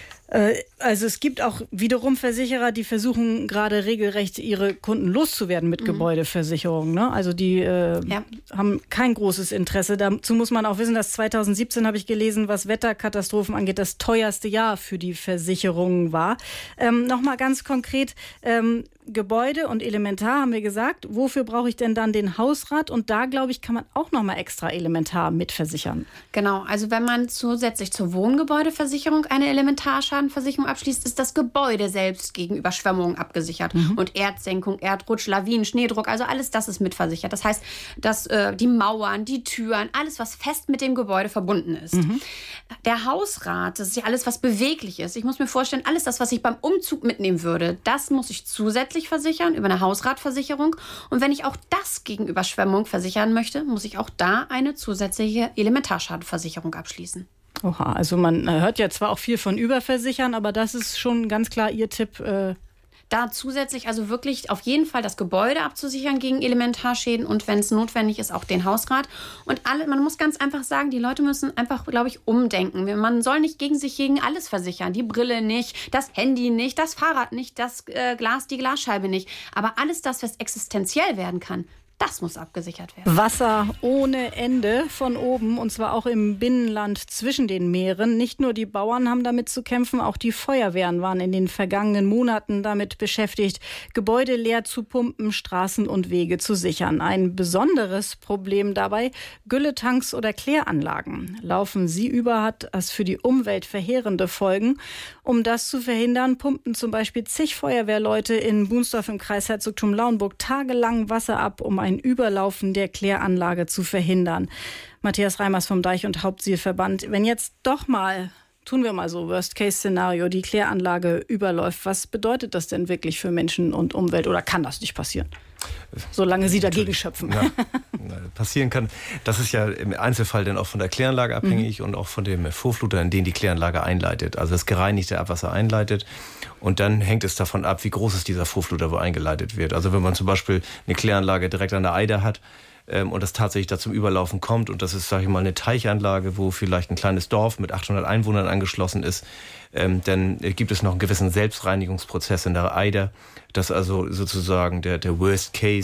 Also es gibt auch wiederum Versicherer, die versuchen gerade regelrecht ihre Kunden loszuwerden mit mhm. Gebäudeversicherungen. Ne? Also die äh, ja. haben kein großes Interesse. Dazu muss man auch wissen, dass zweitausendsiebzehn, habe ich gelesen, was Wetterkatastrophen angeht, das teuerste Jahr für die Versicherungen war. Ähm, Nochmal ganz konkret, ähm, Gebäude und Elementar haben wir gesagt. Wofür brauche ich denn dann den Hausrat? Und da, glaube ich, kann man auch noch mal extra Elementar mitversichern. Genau, also wenn man zusätzlich zur Wohngebäudeversicherung eine Elementarschadenversicherung abschließt, ist das Gebäude selbst gegen Überschwemmungen abgesichert. Mhm. Und Erdsenkung, Erdrutsch, Lawinen, Schneedruck, also alles das ist mitversichert. Das heißt, dass äh, die Mauern, die Türen, alles, was fest mit dem Gebäude verbunden ist. Mhm. Der Hausrat, das ist ja alles, was beweglich ist. Ich muss mir vorstellen, alles das, was ich beim Umzug mitnehmen würde, das muss ich zusätzlich versichern, über eine Hausratversicherung. Und wenn ich auch das gegen Überschwemmung versichern möchte, muss ich auch da eine zusätzliche Elementarschadenversicherung abschließen. Oha, also man hört ja zwar auch viel von Überversichern, aber das ist schon ganz klar Ihr Tipp. Äh Da zusätzlich also wirklich auf jeden Fall das Gebäude abzusichern gegen Elementarschäden und wenn es notwendig ist, auch den Hausrat. Und alle, man muss ganz einfach sagen, die Leute müssen einfach, glaube ich, umdenken. Man soll nicht gegen sich gegen alles versichern. Die Brille nicht, das Handy nicht, das Fahrrad nicht, das äh, Glas, die Glasscheibe nicht. Aber alles das, was existenziell werden kann, das muss abgesichert werden. Wasser ohne Ende von oben, und zwar auch im Binnenland zwischen den Meeren. Nicht nur die Bauern haben damit zu kämpfen, auch die Feuerwehren waren in den vergangenen Monaten damit beschäftigt, Gebäude leer zu pumpen, Straßen und Wege zu sichern. Ein besonderes Problem dabei, Gülletanks oder Kläranlagen. Laufen sie über, hat das für die Umwelt verheerende Folgen. Um das zu verhindern, pumpten zum Beispiel zig Feuerwehrleute in Bunsdorf im Kreis Herzogtum Lauenburg tagelang Wasser ab, um ein Überlaufen der Kläranlage zu verhindern. Matthias Reimers vom Deich- und Hauptzielverband. Wenn jetzt doch mal, tun wir mal so, Worst-Case-Szenario, die Kläranlage überläuft, was bedeutet das denn wirklich für Menschen und Umwelt? Oder kann das nicht passieren? Solange Sie dagegen schöpfen. Ja, passieren kann. Das ist ja im Einzelfall dann auch von der Kläranlage abhängig mhm. und auch von dem Vorfluter, in den die Kläranlage einleitet. Also das gereinigte Abwasser einleitet. Und dann hängt es davon ab, wie groß ist dieser Vorfluter, wo eingeleitet wird. Also wenn man zum Beispiel eine Kläranlage direkt an der Eider hat, ähm, und das tatsächlich da zum Überlaufen kommt und das ist, sage ich mal, eine Teichanlage, wo vielleicht ein kleines Dorf mit achthundert Einwohnern angeschlossen ist, ähm, dann gibt es noch einen gewissen Selbstreinigungsprozess in der Eider, dass also sozusagen der, der Worst Case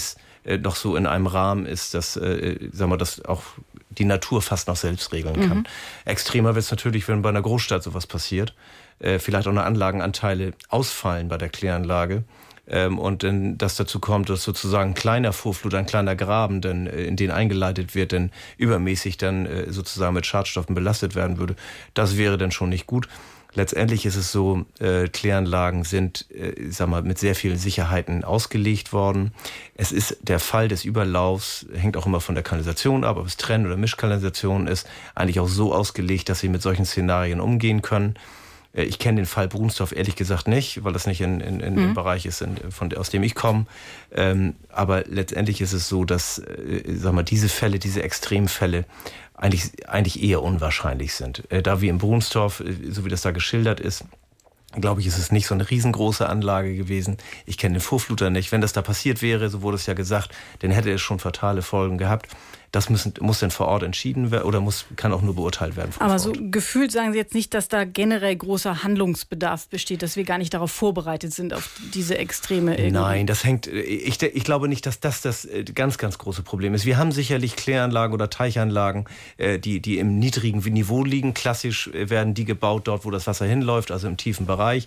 äh, noch so in einem Rahmen ist, dass, äh, sagen wir, dass auch die Natur fast noch selbst regeln kann. Mhm. Extremer wird es natürlich, wenn bei einer Großstadt sowas passiert. Äh, vielleicht auch eine Anlagenanteile ausfallen bei der Kläranlage. Ähm, und dann, dass dazu kommt, dass sozusagen ein kleiner Vorflut, ein kleiner Graben, dann, äh, in den eingeleitet wird, dann übermäßig dann äh, sozusagen mit Schadstoffen belastet werden würde. Das wäre dann schon nicht gut. Letztendlich ist es so, äh, Kläranlagen sind, äh, sag mal, mit sehr vielen Sicherheiten ausgelegt worden. Es ist der Fall des Überlaufs, hängt auch immer von der Kanalisation ab, ob es Trenn- oder Mischkanalisation ist, eigentlich auch so ausgelegt, dass sie mit solchen Szenarien umgehen können. Ich kenne den Fall Brunsdorf ehrlich gesagt nicht, weil das nicht in, in, in mhm. dem Bereich ist, in, von, aus dem ich komme. Ähm, aber letztendlich ist es so, dass äh, sag mal, diese Fälle, diese Extremfälle eigentlich, eigentlich eher unwahrscheinlich sind. Äh, da wie in Brunsdorf, äh, so wie das da geschildert ist, glaube ich, ist es nicht so eine riesengroße Anlage gewesen. Ich kenne den Vorfluter nicht. Wenn das da passiert wäre, so wurde es ja gesagt, dann hätte es schon fatale Folgen gehabt. Das müssen, muss dann vor Ort entschieden werden oder muss, kann auch nur beurteilt werden. Aber so gefühlt sagen Sie jetzt nicht, dass da generell großer Handlungsbedarf besteht, dass wir gar nicht darauf vorbereitet sind, auf diese Extreme irgendwie. Nein, das hängt, ich, ich glaube nicht, dass das das ganz, ganz große Problem ist. Wir haben sicherlich Kläranlagen oder Teichanlagen, die, die im niedrigen Niveau liegen. Klassisch werden die gebaut dort, wo das Wasser hinläuft, also im tiefen Bereich.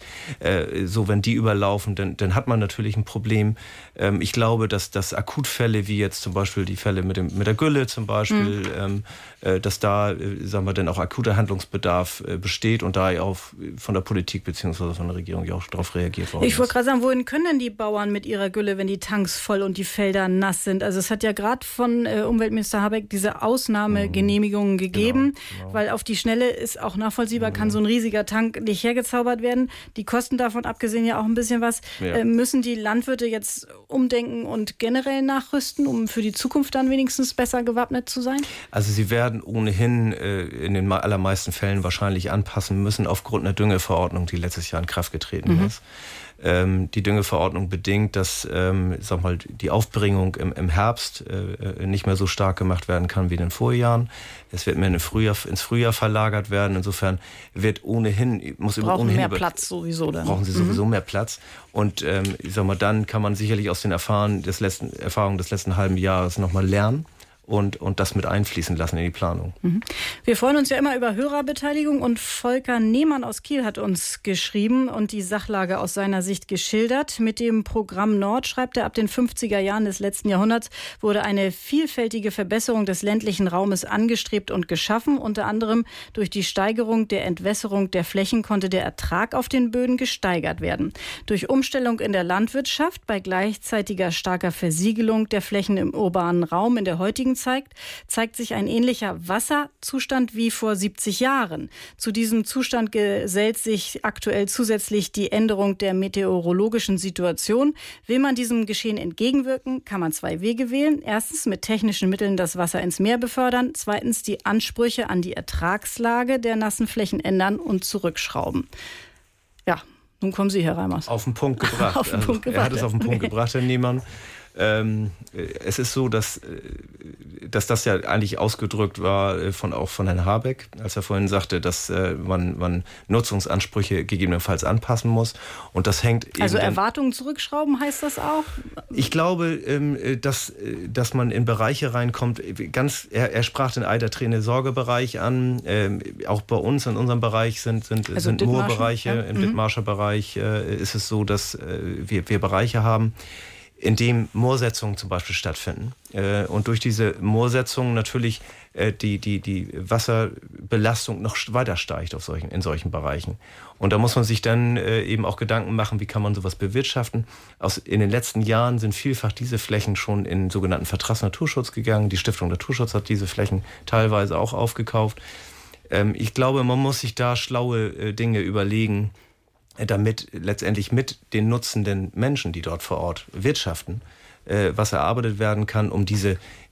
So, wenn die überlaufen, dann, dann hat man natürlich ein Problem. Ich glaube, dass, dass Akutfälle, wie jetzt zum Beispiel die Fälle mit, dem, mit der Gülle zum Beispiel, mhm. ähm, dass da, äh, sagen wir, dann auch akuter Handlungsbedarf äh, besteht und da auch von der Politik bzw. von der Regierung ja auch darauf reagiert worden ist. Ich wollte gerade sagen, wohin können denn die Bauern mit ihrer Gülle, wenn die Tanks voll und die Felder nass sind? Also es hat ja gerade von äh, Umweltminister Habeck diese Ausnahmegenehmigungen mhm. gegeben, genau, genau. weil auf die Schnelle ist auch nachvollziehbar, mhm. kann so ein riesiger Tank nicht hergezaubert werden. Die kosten davon abgesehen ja auch ein bisschen was. Ja. Äh, müssen die Landwirte jetzt umdenken und generell nachrüsten, um für die Zukunft dann wenigstens besser gewappnet zu sein? Also sie werden ohnehin äh, in den allermeisten Fällen wahrscheinlich anpassen müssen aufgrund einer Düngeverordnung, die letztes Jahr in Kraft getreten mhm. ist. Ähm, die Düngeverordnung bedingt, dass ähm, sag mal, die Aufbringung im, im Herbst äh, nicht mehr so stark gemacht werden kann wie in den Vorjahren. Es wird mehr in Frühjahr, ins Frühjahr verlagert werden. Insofern wird ohnehin muss brauchen ohnehin mehr über, Platz sowieso dann. Brauchen sie mhm. sowieso mehr Platz. Und ähm, ich sag mal, dann kann man sicherlich aus den Erfahrungen des letzten, Erfahrungen des letzten halben Jahres nochmal lernen. Und, und das mit einfließen lassen in die Planung. Mhm. Wir freuen uns ja immer über Hörerbeteiligung und Volker Nehmann aus Kiel hat uns geschrieben und die Sachlage aus seiner Sicht geschildert. Mit dem Programm Nord, schreibt er, ab den fünfziger Jahren des letzten Jahrhunderts wurde eine vielfältige Verbesserung des ländlichen Raumes angestrebt und geschaffen. Unter anderem durch die Steigerung der Entwässerung der Flächen konnte der Ertrag auf den Böden gesteigert werden. Durch Umstellung in der Landwirtschaft bei gleichzeitiger starker Versiegelung der Flächen im urbanen Raum in der heutigen zeigt, zeigt sich ein ähnlicher Wasserzustand wie vor siebzig Jahren. Zu diesem Zustand gesellt sich aktuell zusätzlich die Änderung der meteorologischen Situation. Will man diesem Geschehen entgegenwirken, kann man zwei Wege wählen. Erstens mit technischen Mitteln das Wasser ins Meer befördern. Zweitens die Ansprüche an die Ertragslage der nassen Flächen ändern und zurückschrauben. Ja, nun kommen Sie, Herr Reimers. Auf den Punkt gebracht. auf den also, Punkt gebracht. Er hat es auf den Punkt okay. gebracht, Herr Nehmann. Ähm, es ist so, dass, dass das ja eigentlich ausgedrückt war von, auch von Herrn Habeck, als er vorhin sagte, dass äh, man, man Nutzungsansprüche gegebenenfalls anpassen muss. Und das hängt eben Also Erwartungen zurückschrauben heißt das auch? Ich glaube, ähm, dass, dass man in Bereiche reinkommt. Ganz, er, er sprach den Eiderträne-Sorgebereich an. Ähm, auch bei uns in unserem Bereich sind, sind, also sind Moorbereiche. Ja. Im mhm. Dithmarscher Bereich äh, ist es so, dass äh, wir, wir Bereiche haben, in dem Moorsetzungen zum Beispiel stattfinden. Und durch diese Moorsetzungen natürlich die, die, die Wasserbelastung noch weiter steigt auf solchen, in solchen Bereichen. Und da muss man sich dann eben auch Gedanken machen, wie kann man sowas bewirtschaften. Aus, in den letzten Jahren sind vielfach diese Flächen schon in sogenannten Vertragsnaturschutz gegangen. Die Stiftung Naturschutz hat diese Flächen teilweise auch aufgekauft. Ich glaube, man muss sich da schlaue Dinge überlegen, damit letztendlich mit den nutzenden Menschen, die dort vor Ort wirtschaften, äh, was erarbeitet werden kann, um diese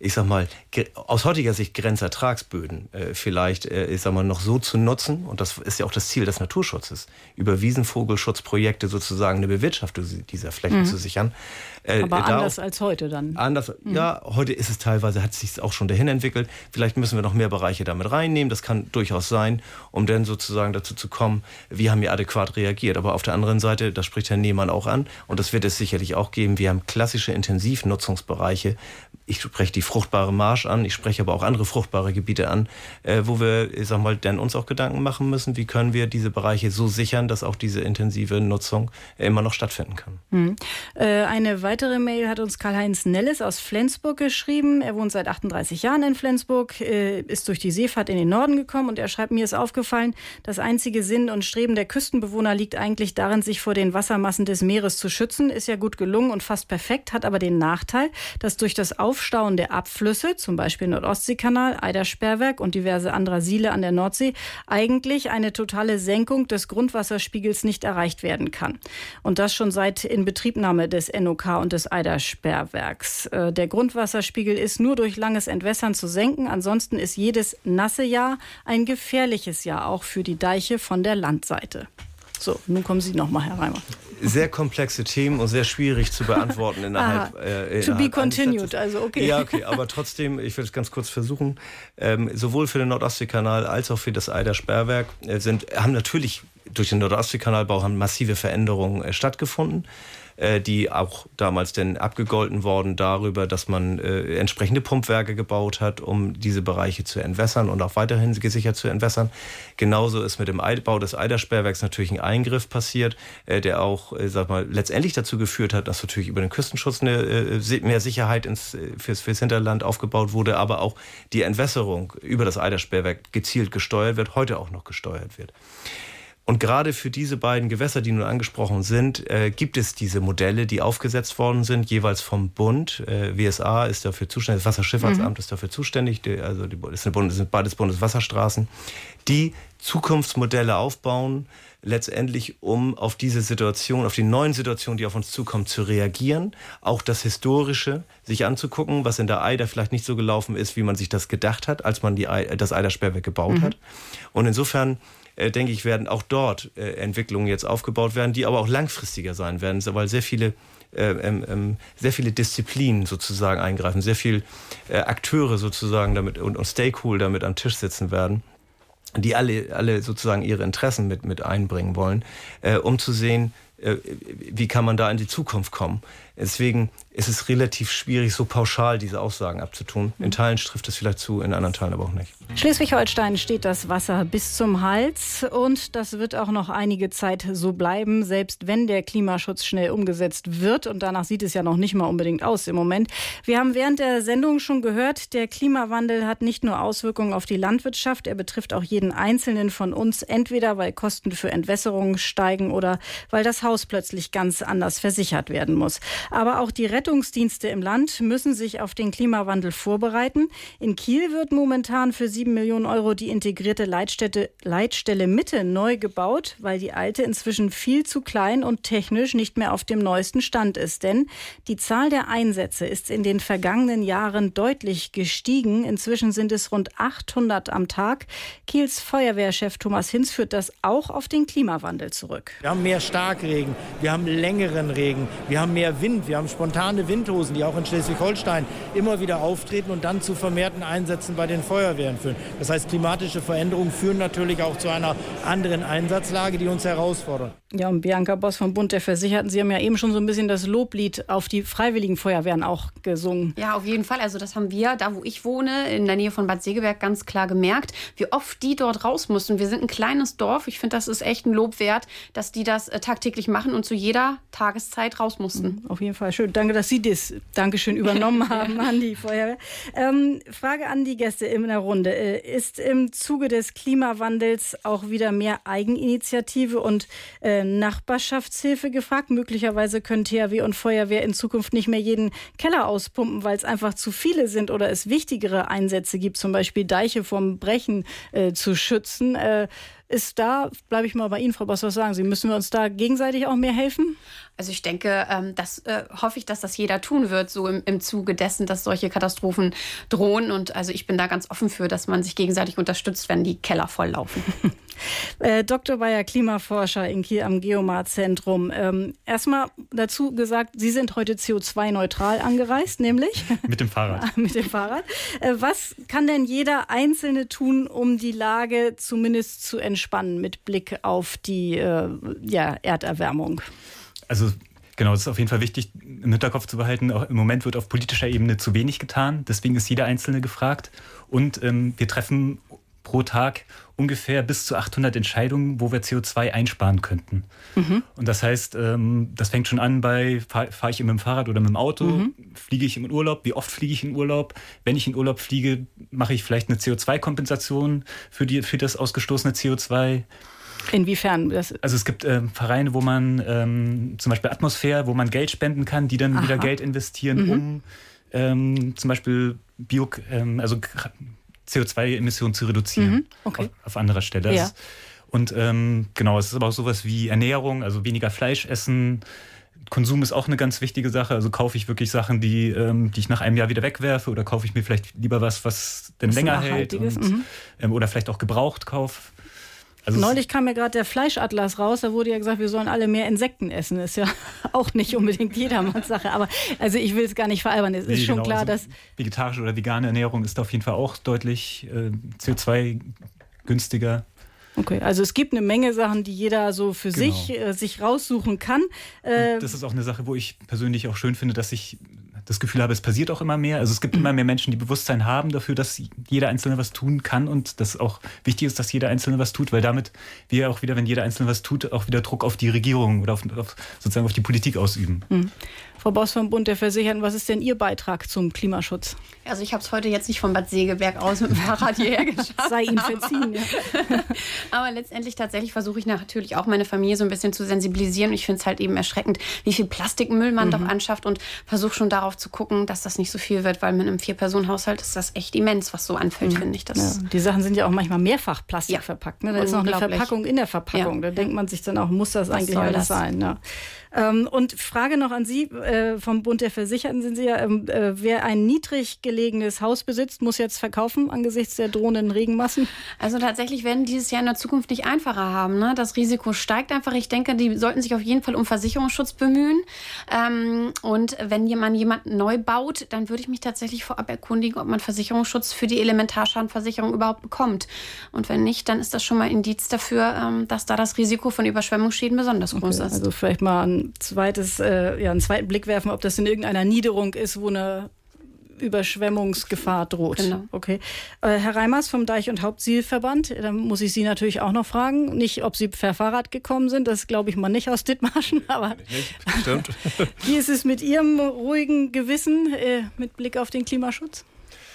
ich sag mal, aus heutiger Sicht Grenzertragsböden äh, vielleicht, äh, ich sag mal, noch so zu nutzen, und das ist ja auch das Ziel des Naturschutzes, über Wiesenvogelschutzprojekte sozusagen eine Bewirtschaftung dieser Flächen mhm. zu sichern. Äh, Aber anders als heute dann. Anders, mhm. ja, heute ist es teilweise, hat sich auch schon dahin entwickelt. Vielleicht müssen wir noch mehr Bereiche damit reinnehmen, das kann durchaus sein, um dann sozusagen dazu zu kommen, wir haben ja adäquat reagiert. Aber auf der anderen Seite, das spricht Herr Nehmann auch an, und das wird es sicherlich auch geben, wir haben klassische Intensivnutzungsbereiche. Ich spreche die fruchtbare Marsch an, ich spreche aber auch andere fruchtbare Gebiete an, äh, wo wir, ich sag mal, dann uns auch Gedanken machen müssen, wie können wir diese Bereiche so sichern, dass auch diese intensive Nutzung äh, immer noch stattfinden kann. Hm. Äh, eine weitere Mail hat uns Karl-Heinz Nelles aus Flensburg geschrieben. Er wohnt seit achtunddreißig Jahren in Flensburg, äh, ist durch die Seefahrt in den Norden gekommen, und er schreibt, mir ist aufgefallen, das einzige Sinn und Streben der Küstenbewohner liegt eigentlich darin, sich vor den Wassermassen des Meeres zu schützen. Ist ja gut gelungen und fast perfekt, hat aber den Nachteil, dass durch das Aufstauen der Abflüsse, zum Beispiel Nordostseekanal, Eidersperrwerk und diverse anderer Siele an der Nordsee, eigentlich eine totale Senkung des Grundwasserspiegels nicht erreicht werden kann. Und das schon seit Inbetriebnahme des N O K und des Eidersperrwerks. Der Grundwasserspiegel ist nur durch langes Entwässern zu senken. Ansonsten ist jedes nasse Jahr ein gefährliches Jahr, auch für die Deiche von der Landseite. So, nun kommen Sie noch mal, Herr Reimer. Sehr komplexe Themen und sehr schwierig zu beantworten innerhalb. Äh, to be continued, also okay. Ja, okay, aber trotzdem, ich will es ganz kurz versuchen. Ähm, sowohl für den Nordostseekanal als auch für das Eidersperrwerk äh, sind, haben natürlich durch den Nordostseekanalbau haben massive Veränderungen äh, stattgefunden, äh, die auch damals dann abgegolten worden darüber, dass man äh, entsprechende Pumpwerke gebaut hat, um diese Bereiche zu entwässern und auch weiterhin gesichert zu entwässern. Genauso ist mit dem Bau des Eidersperrwerks natürlich ein Eingriff passiert, äh, der auch, äh, sag mal, letztendlich dazu geführt hat, dass natürlich über den Küstenschutz eine, äh, mehr Sicherheit ins, fürs, fürs Hinterland aufgebaut wurde, aber auch die Entwässerung über das Eidersperrwerk gezielt gesteuert wird, heute auch noch gesteuert wird. Und gerade für diese beiden Gewässer, die nun angesprochen sind, äh, gibt es diese Modelle, die aufgesetzt worden sind, jeweils vom Bund. Äh, W S A ist dafür zuständig, das Wasserschifffahrtsamt mhm. ist dafür zuständig, die, also die, das sind, sind beides Bundeswasserstraßen, die Zukunftsmodelle aufbauen, letztendlich um auf diese Situation, auf die neuen Situationen, die auf uns zukommen, zu reagieren, auch das Historische sich anzugucken, was in der Eider vielleicht nicht so gelaufen ist, wie man sich das gedacht hat, als man die, das Eidersperrwerk gebaut mhm. hat. Und insofern Äh, denke ich, werden auch dort äh, Entwicklungen jetzt aufgebaut werden, die aber auch langfristiger sein werden, weil sehr viele, äh, ähm, sehr viele Disziplinen sozusagen eingreifen, sehr viele äh, Akteure sozusagen damit und, und Stakeholder mit am Tisch sitzen werden, die alle, alle sozusagen ihre Interessen mit, mit einbringen wollen, äh, um zu sehen, äh, wie kann man da in die Zukunft kommen. Deswegen ist es relativ schwierig, so pauschal diese Aussagen abzutun. In Teilen trifft es vielleicht zu, in anderen Teilen aber auch nicht. Schleswig-Holstein steht das Wasser bis zum Hals, und das wird auch noch einige Zeit so bleiben, selbst wenn der Klimaschutz schnell umgesetzt wird. Und danach sieht es ja noch nicht mal unbedingt aus im Moment. Wir haben während der Sendung schon gehört, der Klimawandel hat nicht nur Auswirkungen auf die Landwirtschaft, er betrifft auch jeden Einzelnen von uns, entweder weil Kosten für Entwässerung steigen oder weil das Haus plötzlich ganz anders versichert werden muss. Aber auch die Rettungsdienste im Land müssen sich auf den Klimawandel vorbereiten. In Kiel wird momentan für sieben Millionen Euro die integrierte Leitstätte, Leitstelle Mitte neu gebaut, weil die alte inzwischen viel zu klein und technisch nicht mehr auf dem neuesten Stand ist. Denn die Zahl der Einsätze ist in den vergangenen Jahren deutlich gestiegen. Inzwischen sind es rund achthundert am Tag. Kiels Feuerwehrchef Thomas Hinz führt das auch auf den Klimawandel zurück. Wir haben mehr Starkregen, wir haben längeren Regen, wir haben mehr Wind. Wir haben spontane Windhosen, die auch in Schleswig-Holstein immer wieder auftreten und dann zu vermehrten Einsätzen bei den Feuerwehren führen. Das heißt, klimatische Veränderungen führen natürlich auch zu einer anderen Einsatzlage, die uns herausfordert. Ja, und Bianca Boss vom Bund der Versicherten, Sie haben ja eben schon so ein bisschen das Loblied auf die freiwilligen Feuerwehren auch gesungen. Ja, auf jeden Fall. Also das haben wir, da wo ich wohne, in der Nähe von Bad Segeberg, ganz klar gemerkt, wie oft die dort raus mussten. Wir sind ein kleines Dorf. Ich finde, das ist echt ein Lob wert, dass die das äh, tagtäglich machen und zu jeder Tageszeit raus mussten. Auf jeden Fall schön. Danke, dass Sie das Dankeschön übernommen haben an die Feuerwehr. Ähm, Frage an die Gäste in der Runde. Ist im Zuge des Klimawandels auch wieder mehr Eigeninitiative und äh, Nachbarschaftshilfe gefragt? Möglicherweise können T H W und Feuerwehr in Zukunft nicht mehr jeden Keller auspumpen, weil es einfach zu viele sind oder es wichtigere Einsätze gibt, zum Beispiel Deiche vom Brechen äh, zu schützen. Äh, ist da, bleibe ich mal bei Ihnen, Frau Boss, was sagen Sie? Müssen wir uns da gegenseitig auch mehr helfen? Also ich denke, ähm, das äh, hoffe ich, dass das jeder tun wird, so im, im Zuge dessen, dass solche Katastrophen drohen. Und also ich bin da ganz offen für, dass man sich gegenseitig unterstützt, wenn die Keller volllaufen. äh, Doktor Bayer, Klimaforscher in Kiel am Geomar-Zentrum. Ähm, erstmal dazu gesagt, Sie sind heute C O zwei neutral angereist, nämlich? Mit dem Fahrrad. Mit dem Fahrrad. Äh, was kann denn jeder Einzelne tun, um die Lage zumindest zu entspannen mit Blick auf die äh, ja, Erderwärmung? Also genau, es ist auf jeden Fall wichtig, im Hinterkopf zu behalten, auch im Moment wird auf politischer Ebene zu wenig getan, deswegen ist jeder Einzelne gefragt. Und ähm, wir treffen pro Tag ungefähr bis zu achthundert Entscheidungen, wo wir C O zwei einsparen könnten. Mhm. Und das heißt, ähm, das fängt schon an bei, fahre fahr ich mit dem Fahrrad oder mit dem Auto, mhm. fliege ich in Urlaub, wie oft fliege ich in Urlaub? Wenn ich in Urlaub fliege, mache ich vielleicht eine C O zwei Kompensation für, die, für das ausgestoßene C O zwei. Inwiefern? Das also es gibt äh, Vereine, wo man ähm, zum Beispiel Atmosphäre, wo man Geld spenden kann, die dann Aha. wieder Geld investieren, mhm. um ähm, zum Beispiel Bio, ähm, also C O zwei Emissionen zu reduzieren. Mhm. Okay. Auf, auf anderer Stelle. Ja. Und ähm, genau, es ist aber auch sowas wie Ernährung, also weniger Fleisch essen. Konsum ist auch eine ganz wichtige Sache. Also kaufe ich wirklich Sachen, die, ähm, die ich nach einem Jahr wieder wegwerfe, oder kaufe ich mir vielleicht lieber was, was denn was länger hält und, mhm. ähm, oder vielleicht auch gebraucht kaufe. Also Neulich kam ja gerade der Fleischatlas raus, da wurde ja gesagt, wir sollen alle mehr Insekten essen. Ist ja auch nicht unbedingt jedermanns Sache. Aber also ich will es gar nicht veralbern. Es ist nee, schon genau, klar, also dass... Vegetarische oder vegane Ernährung ist auf jeden Fall auch deutlich äh, C O zwei günstiger. Okay, also es gibt eine Menge Sachen, die jeder so für genau. sich, äh, sich raussuchen kann. Äh, das ist auch eine Sache, wo ich persönlich auch schön finde, dass ich das Gefühl habe, es passiert auch immer mehr. Also es gibt mhm. immer mehr Menschen, die Bewusstsein haben dafür, dass jeder Einzelne was tun kann und dass auch wichtig ist, dass jeder Einzelne was tut, weil damit wir auch wieder, wenn jeder Einzelne was tut, auch wieder Druck auf die Regierung oder auf, auf sozusagen auf die Politik ausüben. Mhm. Frau Boss vom Bund der Versicherten, was ist denn Ihr Beitrag zum Klimaschutz? Also ich habe es heute jetzt nicht von Bad Segeberg aus mit dem Fahrrad hierher geschafft. Sei Ihnen verziehen. Ja. Aber letztendlich tatsächlich versuche ich natürlich auch meine Familie so ein bisschen zu sensibilisieren. Ich finde es halt eben erschreckend, wie viel Plastikmüll man mhm. doch anschafft, und versuche schon darauf zu gucken, dass das nicht so viel wird, weil mit einem Vier-Personen-Haushalt ist das echt immens, was so anfällt, mhm. finde ich. Das ja. Die Sachen sind ja auch manchmal mehrfach Plastik ja. verpackt. Ne? Da ist noch eine Verpackung in der Verpackung. Ja. Da denkt man sich dann auch, muss das was eigentlich alles das? sein? Ja. Ähm, und Frage noch an Sie, äh, vom Bund der Versicherten sind Sie ja, ähm, äh, wer ein niedrig gelegenes Haus besitzt, muss jetzt verkaufen angesichts der drohenden Regenmassen? Also tatsächlich werden dieses Jahr in der Zukunft nicht einfacher haben. Ne? Das Risiko steigt einfach. Ich denke, die sollten sich auf jeden Fall um Versicherungsschutz bemühen. Ähm, und wenn jemand jemanden neu baut, dann würde ich mich tatsächlich vorab erkundigen, ob man Versicherungsschutz für die Elementarschadenversicherung überhaupt bekommt. Und wenn nicht, dann ist das schon mal Indiz dafür, ähm, dass da das Risiko von Überschwemmungsschäden besonders groß okay, ist. Also vielleicht mal ein zweites, äh, ja, einen zweiten Blick werfen, ob das in irgendeiner Niederung ist, wo eine Überschwemmungsgefahr droht. Genau. Okay. Äh, Herr Reimers vom Deich- und Hauptsielverband, da muss ich Sie natürlich auch noch fragen, nicht, ob Sie per Fahrrad gekommen sind, das glaube ich mal nicht aus Dithmarschen, aber nicht, stimmt. Wie ist es mit Ihrem ruhigen Gewissen äh, mit Blick auf den Klimaschutz?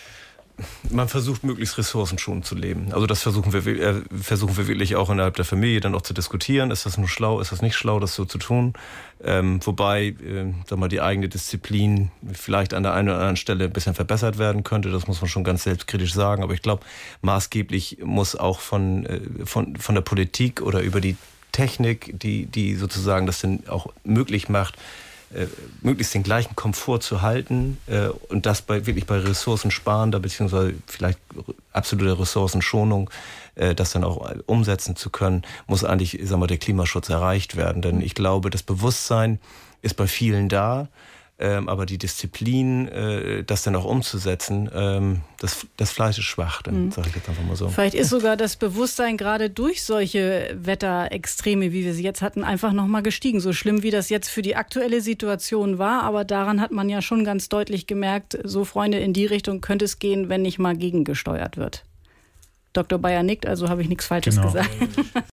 Man versucht, möglichst ressourcenschonend zu leben. Also das versuchen wir, äh, versuchen wir wirklich auch innerhalb der Familie dann auch zu diskutieren. Ist das nur schlau, ist das nicht schlau, das so zu tun? Ähm, wobei, äh, sag mal, die eigene Disziplin vielleicht an der einen oder anderen Stelle ein bisschen verbessert werden könnte. Das muss man schon ganz selbstkritisch sagen. Aber ich glaube, maßgeblich muss auch von, äh, von, von der Politik oder über die Technik, die, die sozusagen das dann auch möglich macht, Äh, möglichst den gleichen Komfort zu halten äh, und das bei, wirklich bei ressourcensparender beziehungsweise vielleicht absoluter Ressourcenschonung, äh, das dann auch umsetzen zu können, muss eigentlich, sagen wir, der Klimaschutz erreicht werden. Denn ich glaube, das Bewusstsein ist bei vielen da, ähm, aber die Disziplin, äh, das dann auch umzusetzen, ähm, das, das Fleisch ist schwach, dann mhm. sage ich jetzt einfach mal so. Vielleicht ist sogar das Bewusstsein gerade durch solche Wetterextreme, wie wir sie jetzt hatten, einfach nochmal gestiegen. So schlimm, wie das jetzt für die aktuelle Situation war, aber daran hat man ja schon ganz deutlich gemerkt, so Freunde, in die Richtung könnte es gehen, wenn nicht mal gegengesteuert wird. Doktor Bayer nickt, also habe ich nichts Falsches genau. gesagt.